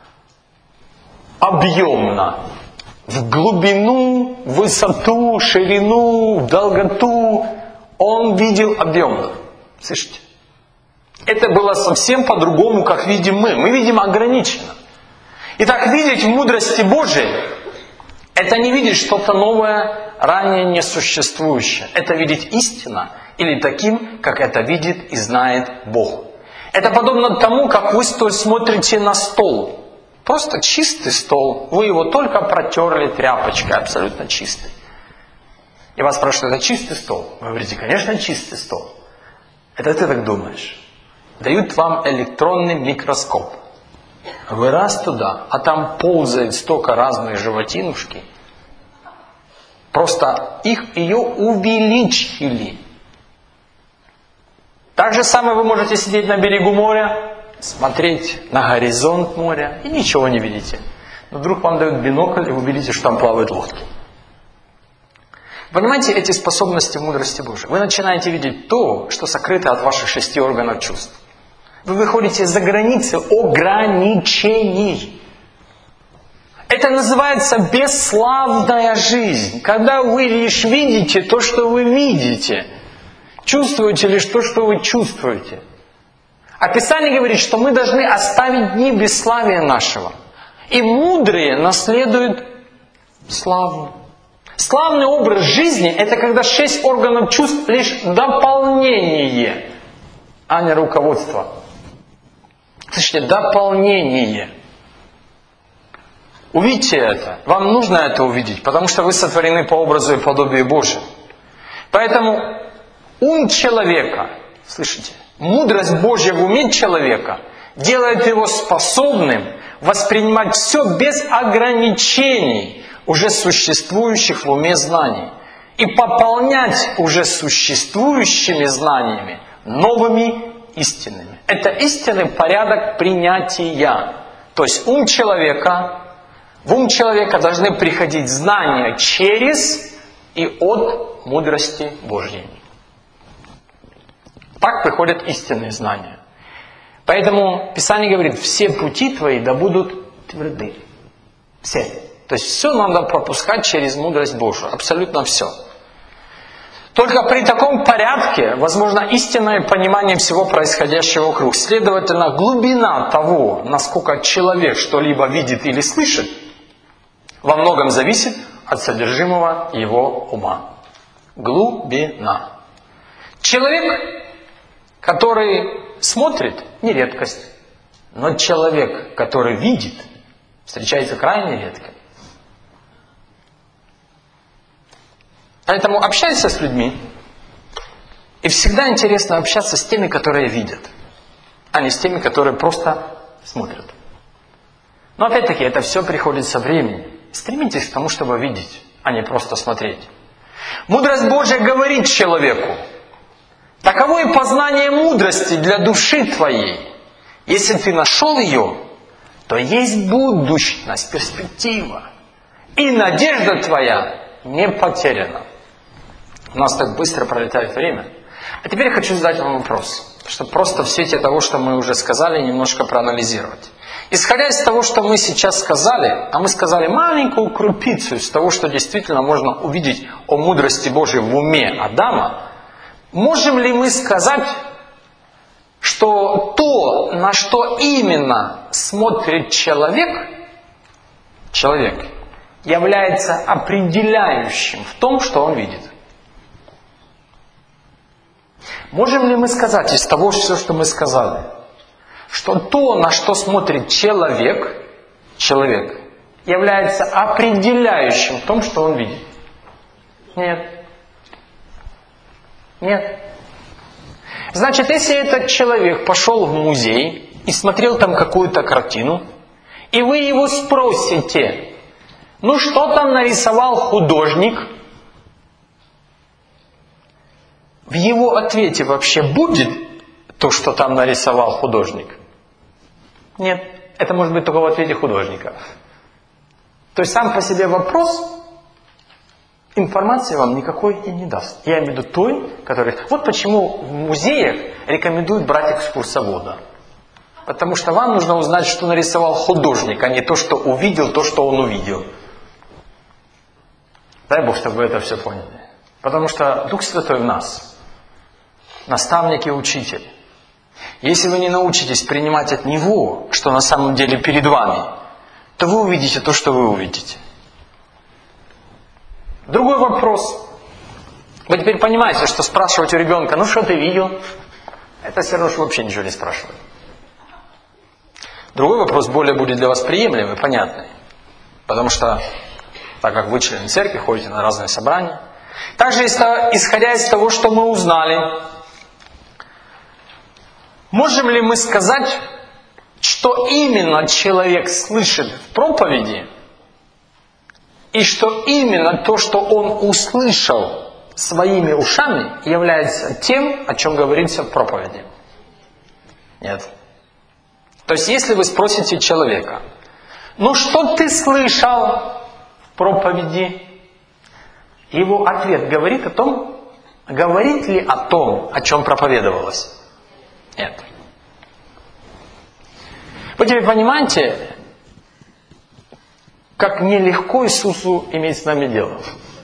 Объемно. В глубину, в высоту, ширину, в долготу. Он видел объемно. Слышите? Это было совсем по-другому, как видим мы. Мы видим ограниченно. Итак, видеть в мудрости Божией – это не видеть что-то новое, ранее несуществующее. Это видеть истинно или таким, как это видит и знает Бог. Это подобно тому, как вы смотрите на стол. Просто чистый стол. Вы его только протерли тряпочкой, абсолютно чистый. И вас спрашивают, это чистый стол? Вы говорите, конечно, чистый стол. Это ты так думаешь. Дают вам электронный микроскоп. Вы раз туда, а там ползает столько разных животинушки. Просто ее увеличили. Так же самое вы можете сидеть на берегу моря, смотреть на горизонт моря и ничего не видите. Но вдруг вам дают бинокль, и вы видите, что там плавают лодки. Понимаете, эти способности мудрости Божией. Вы начинаете видеть то, что сокрыто от ваших 6 органов чувств. Вы выходите за границы ограничений. Это называется бесславная жизнь. Когда вы лишь видите то, что вы видите. Чувствуете лишь то, что вы чувствуете. А Писание говорит, что мы должны оставить дни бесславия нашего. И мудрые наследуют славу. Славный образ жизни – это когда 6 органов чувств лишь дополнение, а не руководство. Слышите, дополнение. Увидьте это. Вам нужно это увидеть, потому что вы сотворены по образу и подобию Божию. Поэтому ум человека, слышите, мудрость Божья в уме человека делает его способным воспринимать все без ограничений уже существующих в уме знаний и пополнять уже существующими знаниями новыми истинами. Это истинный порядок принятия. То есть в ум человека должны приходить знания через и от мудрости Божьей. Так приходят истинные знания. Поэтому Писание говорит, все пути твои да будут тверды. Все. То есть все надо пропускать через мудрость Божию. Абсолютно все. Только при таком порядке возможно истинное понимание всего происходящего вокруг. Следовательно, глубина того, насколько человек что-либо видит или слышит, во многом зависит от содержимого его ума. Глубина. Человек, который смотрит, не редкость. Но человек, который видит, встречается крайне редко. Поэтому общайся с людьми. И всегда интересно общаться с теми, которые видят, а не с теми, которые просто смотрят. Но опять-таки, это все приходит со временем. Стремитесь к тому, чтобы видеть, а не просто смотреть. Мудрость Божья говорит человеку, таково и познание мудрости для души твоей. Если ты нашел ее, то есть будущность, перспектива. И надежда твоя не потеряна. У нас так быстро пролетает время. А теперь я хочу задать вам вопрос, чтобы просто в свете того, что мы уже сказали, немножко проанализировать. Исходя из того, что мы сейчас сказали, а мы сказали маленькую крупицу из того, что действительно можно увидеть о мудрости Божьей в уме Адама, можем ли мы сказать, что то, на что именно смотрит человек, является определяющим в том, что он видит. Можем ли мы сказать из того, все, что мы сказали, что то, на что смотрит человек, является определяющим в том, что он видит? Нет. Нет. Значит, если этот человек пошел в музей и смотрел там какую-то картину, и вы его спросите, ну что там нарисовал художник, в его ответе вообще будет то, что там нарисовал художник? Нет. Это может быть только в ответе художника. То есть сам по себе вопрос информации вам никакой и не даст. Я имею в виду той, которая... Вот почему в музеях рекомендуют брать экскурсовода. Потому что вам нужно узнать, что нарисовал художник, а не то, что увидел, то, что он увидел. Дай Бог, чтобы вы это все поняли. Потому что Дух Святой в нас. Наставник и учитель. Если вы не научитесь принимать от Него, что на самом деле перед вами, то вы увидите то, что вы увидите. Другой вопрос. Вы теперь понимаете, что спрашивать у ребенка, ну что ты видел? Это все равно, что вообще ничего не спрашивать. Другой вопрос более будет для вас приемлемый, понятный. Потому что, так как вы член церкви, ходите на разные собрания. Также, исходя из того, что мы узнали, можем ли мы сказать, что именно человек слышит в проповеди, и что именно то, что он услышал своими ушами, является тем, о чем говорится в проповеди? Нет. То есть, если вы спросите человека, ну что ты слышал в проповеди? Его ответ говорит ли о том, о чем проповедовалось? Нет. Вы теперь понимаете, как нелегко Иисусу иметь с нами дело.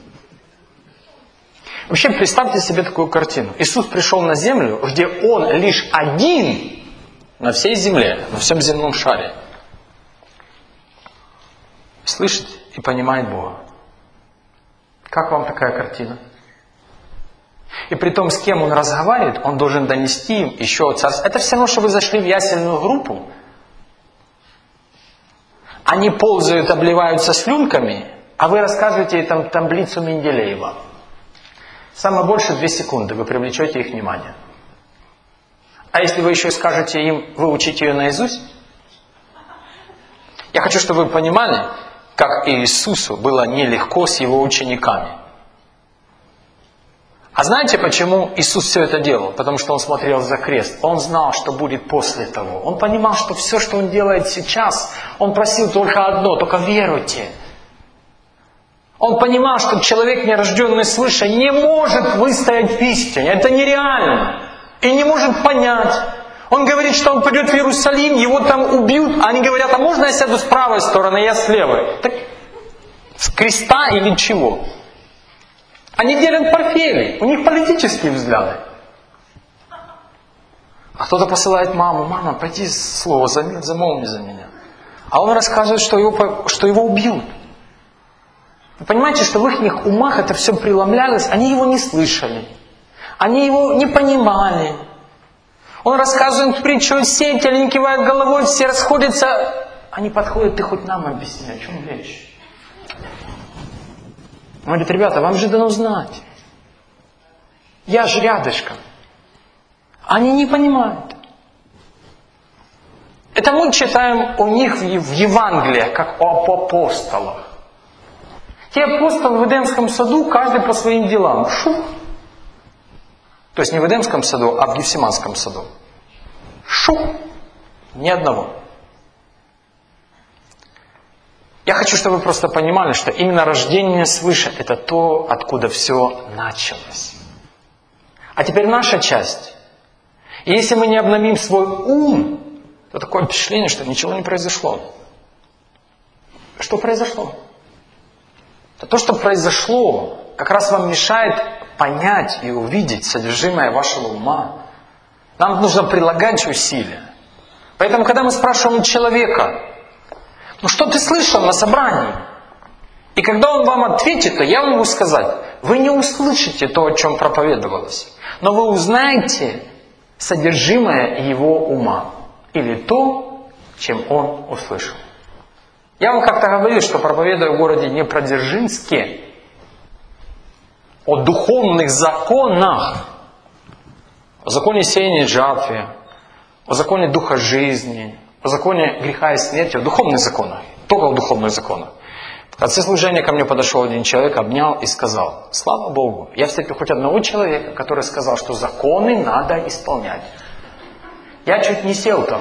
Вообще, представьте себе такую картину. Иисус пришел на землю, где Он лишь один на всей земле, на всем земном шаре. Слышит и понимает Бога. Как вам такая картина? И при том, с кем Он разговаривает, Он должен донести им еще царство. Это все равно, что вы зашли в ясельную группу. Они ползают, обливаются слюнками, а вы рассказываете там таблицу Менделеева. Самое больше 2 секунды вы привлечете их внимание. А если вы еще скажете им выучить ее наизусть? Я хочу, чтобы вы понимали, как Иисусу было нелегко с Его учениками. А знаете, почему Иисус все это делал? Потому что Он смотрел за крест. Он знал, что будет после того. Он понимал, что все, что Он делает сейчас, Он просил только одно, только веруйте. Он понимал, что человек, нерожденный свыше, не может выстоять в истине. Это нереально. И не может понять. Он говорит, что он придет в Иерусалим, его там убьют. Они говорят, а можно я сяду с правой стороны, я с левой? Так, с креста или чего? Они делят портфели, у них политические взгляды. А кто-то посылает маму, мама, пойди слово замолвни за меня. А он рассказывает, что его убьют. Вы понимаете, что в их умах это все преломлялось, они его не слышали. Они его не понимали. Он рассказывает притчу, сеятель не кивает головой, все расходятся. Они подходят, ты хоть нам объясни, о чем речь? Он говорит, ребята, вам же дано знать. Я же рядышком. Они не понимают. Это мы читаем у них в Евангелии, как об апостолах. Те апостолы в Эдемском саду, каждый по своим делам. Шух. То есть не в Эдемском саду, а в Гефсиманском саду. Шух. Ни одного. Я хочу, чтобы вы просто понимали, что именно рождение свыше – это то, откуда все началось. А теперь наша часть. И если мы не обновим свой ум, то такое впечатление, что ничего не произошло. Что произошло? То, что произошло, как раз вам мешает понять и увидеть содержимое вашего ума. Нам нужно прилагать усилия. Поэтому, когда мы спрашиваем у человека, ну что ты слышал на собрании? И когда он вам ответит, то я могу сказать, вы не услышите то, о чем проповедовалось, но вы узнаете содержимое его ума. Или то, чем он услышал. Я вам как-то говорил, что проповедую в городе Днепродзержинске о духовных законах, о законе сеяния и жатвы, о законе духа жизни, о законе греха и смерти, о духовных законах, только о духовных законах. В конце служения ко мне подошел один человек, обнял и сказал, слава Богу, я встретил хоть одного человека, который сказал, что законы надо исполнять. Я чуть не сел там.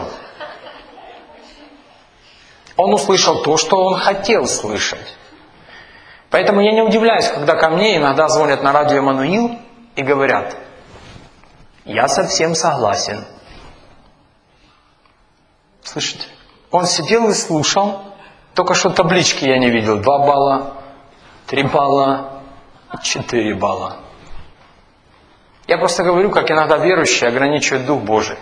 Он услышал то, что он хотел слышать. Поэтому я не удивляюсь, когда ко мне иногда звонят на радио Эммануил и говорят, я совсем согласен. Слышите? Он сидел и слушал, только что таблички я не видел. 2 балла, 3 балла, 4 балла. Я просто говорю, как иногда верующие ограничивают Дух Божий.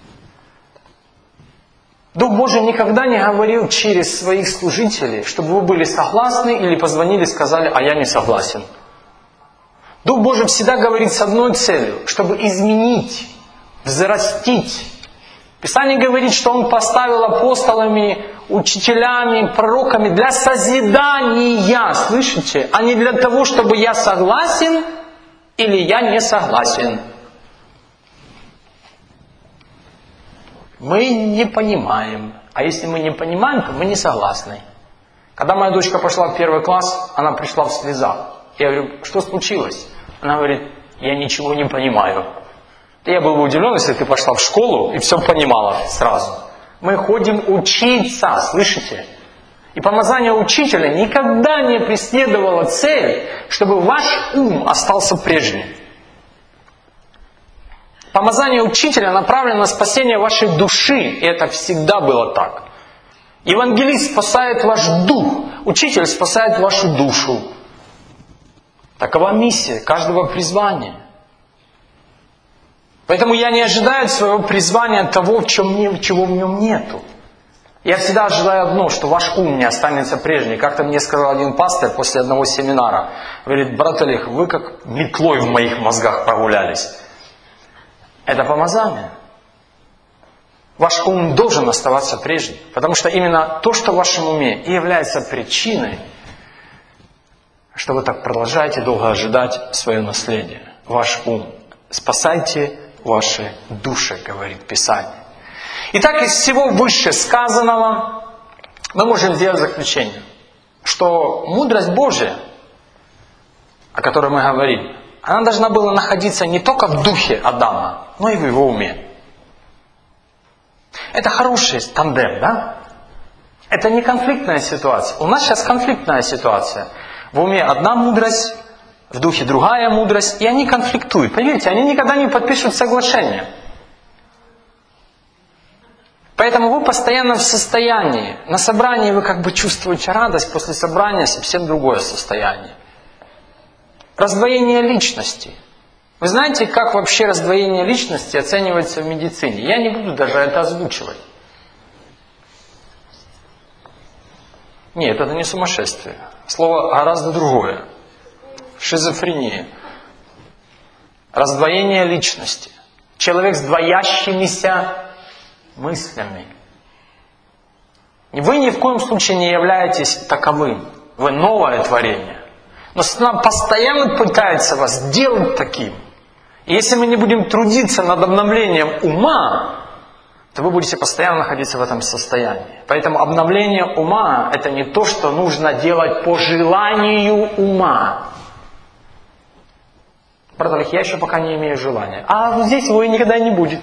Дух Божий никогда не говорил через своих служителей, чтобы вы были согласны или позвонили и сказали, а я не согласен. Дух Божий всегда говорит с одной целью, чтобы изменить, взрастить. Писание говорит, что Он поставил апостолами, учителями, пророками для созидания, слышите? А не для того, чтобы я согласен или я не согласен. Мы не понимаем. А если мы не понимаем, то мы не согласны. Когда моя дочка пошла в 1 класс, она пришла в слезах. Я говорю, что случилось? Она говорит, я ничего не понимаю. Я был бы удивлен, если ты пошла в школу и все понимала сразу. Мы ходим учиться, слышите? И помазание учителя никогда не преследовало цель, чтобы ваш ум остался прежним. Помазание учителя направлено на спасение вашей души, и это всегда было так. Евангелист спасает ваш дух, учитель спасает вашу душу. Такова миссия каждого призвания. Поэтому я не ожидаю от своего призвания того, чего в нем нету. Я всегда ожидаю одно, что ваш ум не останется прежним. Как-то мне сказал один пастор после одного семинара. Говорит, брат Олег, вы как метлой в моих мозгах прогулялись. Это помазание. Ваш ум должен оставаться прежним. Потому что именно то, что в вашем уме, и является причиной, что вы так продолжаете долго ожидать свое наследие. Ваш ум. Спасайте ваши души, говорит Писание. Итак, из всего вышесказанного мы можем сделать заключение, что мудрость Божия, о которой мы говорим, она должна была находиться не только в духе Адама, но и в его уме. Это хороший тандем, да? Это не конфликтная ситуация. У нас сейчас конфликтная ситуация. В уме одна мудрость, в духе другая мудрость, и они конфликтуют. Поверьте, они никогда не подпишут соглашение. Поэтому вы постоянно в состоянии. На собрании вы как бы чувствуете радость, после собрания совсем другое состояние. Раздвоение личности. Вы знаете, как вообще раздвоение личности оценивается в медицине? Я не буду даже это озвучивать. Нет, это не сумасшествие. Слово гораздо другое. Шизофрения. Раздвоение личности. Человек с двоящимися мыслями. Вы ни в коем случае не являетесь таковым. Вы новое творение. Но Сатана постоянно пытается вас сделать таким. И если мы не будем трудиться над обновлением ума, то вы будете постоянно находиться в этом состоянии. Поэтому обновление ума – это не то, что нужно делать по желанию ума. Брат Олег, я еще пока не имею желания. А вот здесь его и никогда не будет.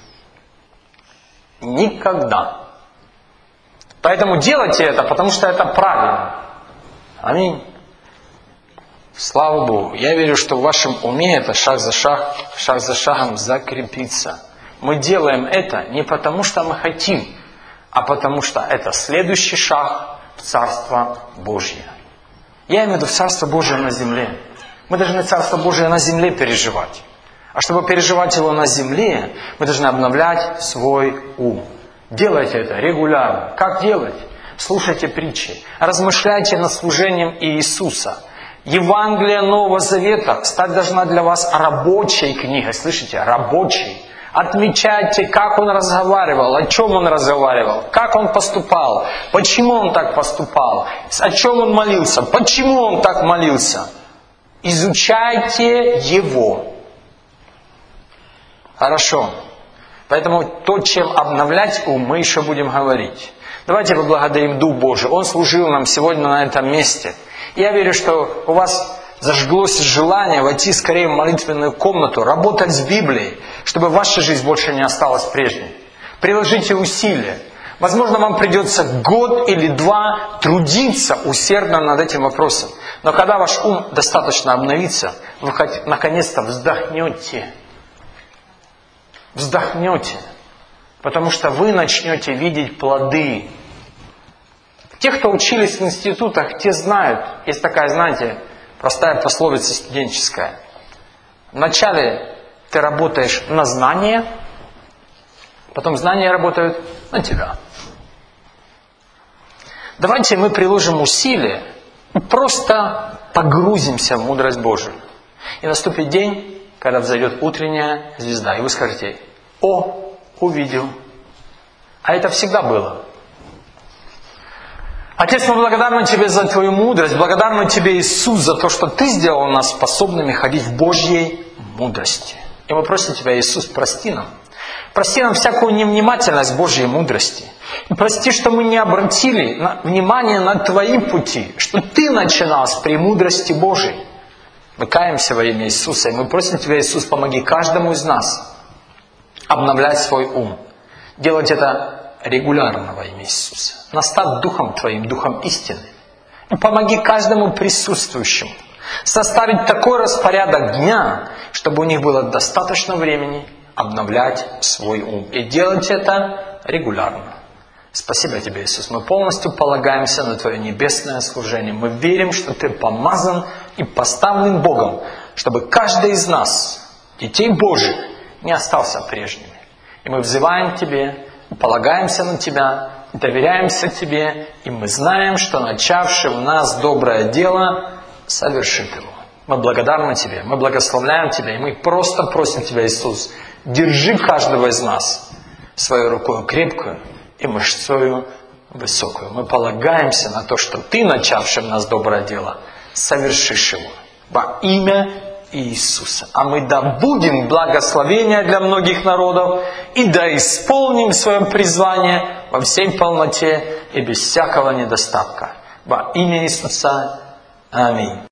Никогда. Поэтому делайте это, потому что это правильно. Аминь. Слава Богу. Я верю, что в вашем уме это шаг за шагом закрепится. Мы делаем это не потому, что мы хотим, а потому что это следующий шаг в Царство Божье. Я имею в виду в Царство Божие на земле. Мы должны Царство Божие на земле переживать. А чтобы переживать его на земле, мы должны обновлять свой ум. Делайте это регулярно. Как делать? Слушайте притчи. Размышляйте над служением Иисуса. Евангелие Нового Завета стать должна для вас рабочей книгой. Слышите? Рабочей. Отмечайте, как он разговаривал, о чем он разговаривал, как он поступал, почему он так поступал, о чем он молился, почему он так молился. Изучайте его. Хорошо. Поэтому то, чем обновлять ум, мы еще будем говорить. Давайте поблагодарим Дух Божий. Он служил нам сегодня на этом месте. Я верю, что у вас зажглось желание войти скорее в молитвенную комнату, работать с Библией, чтобы ваша жизнь больше не осталась прежней. Приложите усилия. Возможно, вам придется год или два трудиться усердно над этим вопросом. Но когда ваш ум достаточно обновится, вы хоть наконец-то вздохнете. Вздохнете. Потому что вы начнете видеть плоды. Те, кто учились в институтах, те знают. Есть такая, знаете, простая пословица студенческая. Вначале ты работаешь на знания, потом знания работают на тебя. Давайте мы приложим усилия и просто погрузимся в мудрость Божию. И наступит день, когда взойдет утренняя звезда, и вы скажете: «О, увидел». А это всегда было. Отец, мы благодарны Тебе за Твою мудрость, благодарны Тебе, Иисус, за то, что Ты сделал нас способными ходить в Божьей мудрости. И мы просим Тебя, Иисус, прости нам. Прости нам всякую невнимательность Божьей мудрости. И прости, что мы не обратили внимание на Твои пути, что Ты начинал с премудрости Божией. Мы каемся во имя Иисуса, и мы просим Тебя, Иисус, помоги каждому из нас обновлять свой ум, делать это регулярно во имя Иисуса. Настав Духом Твоим, Духом истины. И помоги каждому присутствующему составить такой распорядок дня, чтобы у них было достаточно времени обновлять свой ум. И делать это регулярно. Спасибо Тебе, Иисус. Мы полностью полагаемся на Твое небесное служение. Мы верим, что Ты помазан и поставлен Богом, чтобы каждый из нас, детей Божьих, не остался прежними. И мы взываем к Тебе, полагаемся на Тебя, доверяемся Тебе, и мы знаем, что начавший в нас доброе дело совершит его. Мы благодарны Тебе, мы благословляем Тебя, и мы просто просим Тебя, Иисус, держи каждого из нас своей рукой крепкую и мышцою высокую. Мы полагаемся на то, что Ты, начавший в нас доброе дело, совершишь его во имя Иисуса. А мы добудем благословения для многих народов и да исполним свое призвание во всей полноте и без всякого недостатка. Во имя Иисуса. Аминь.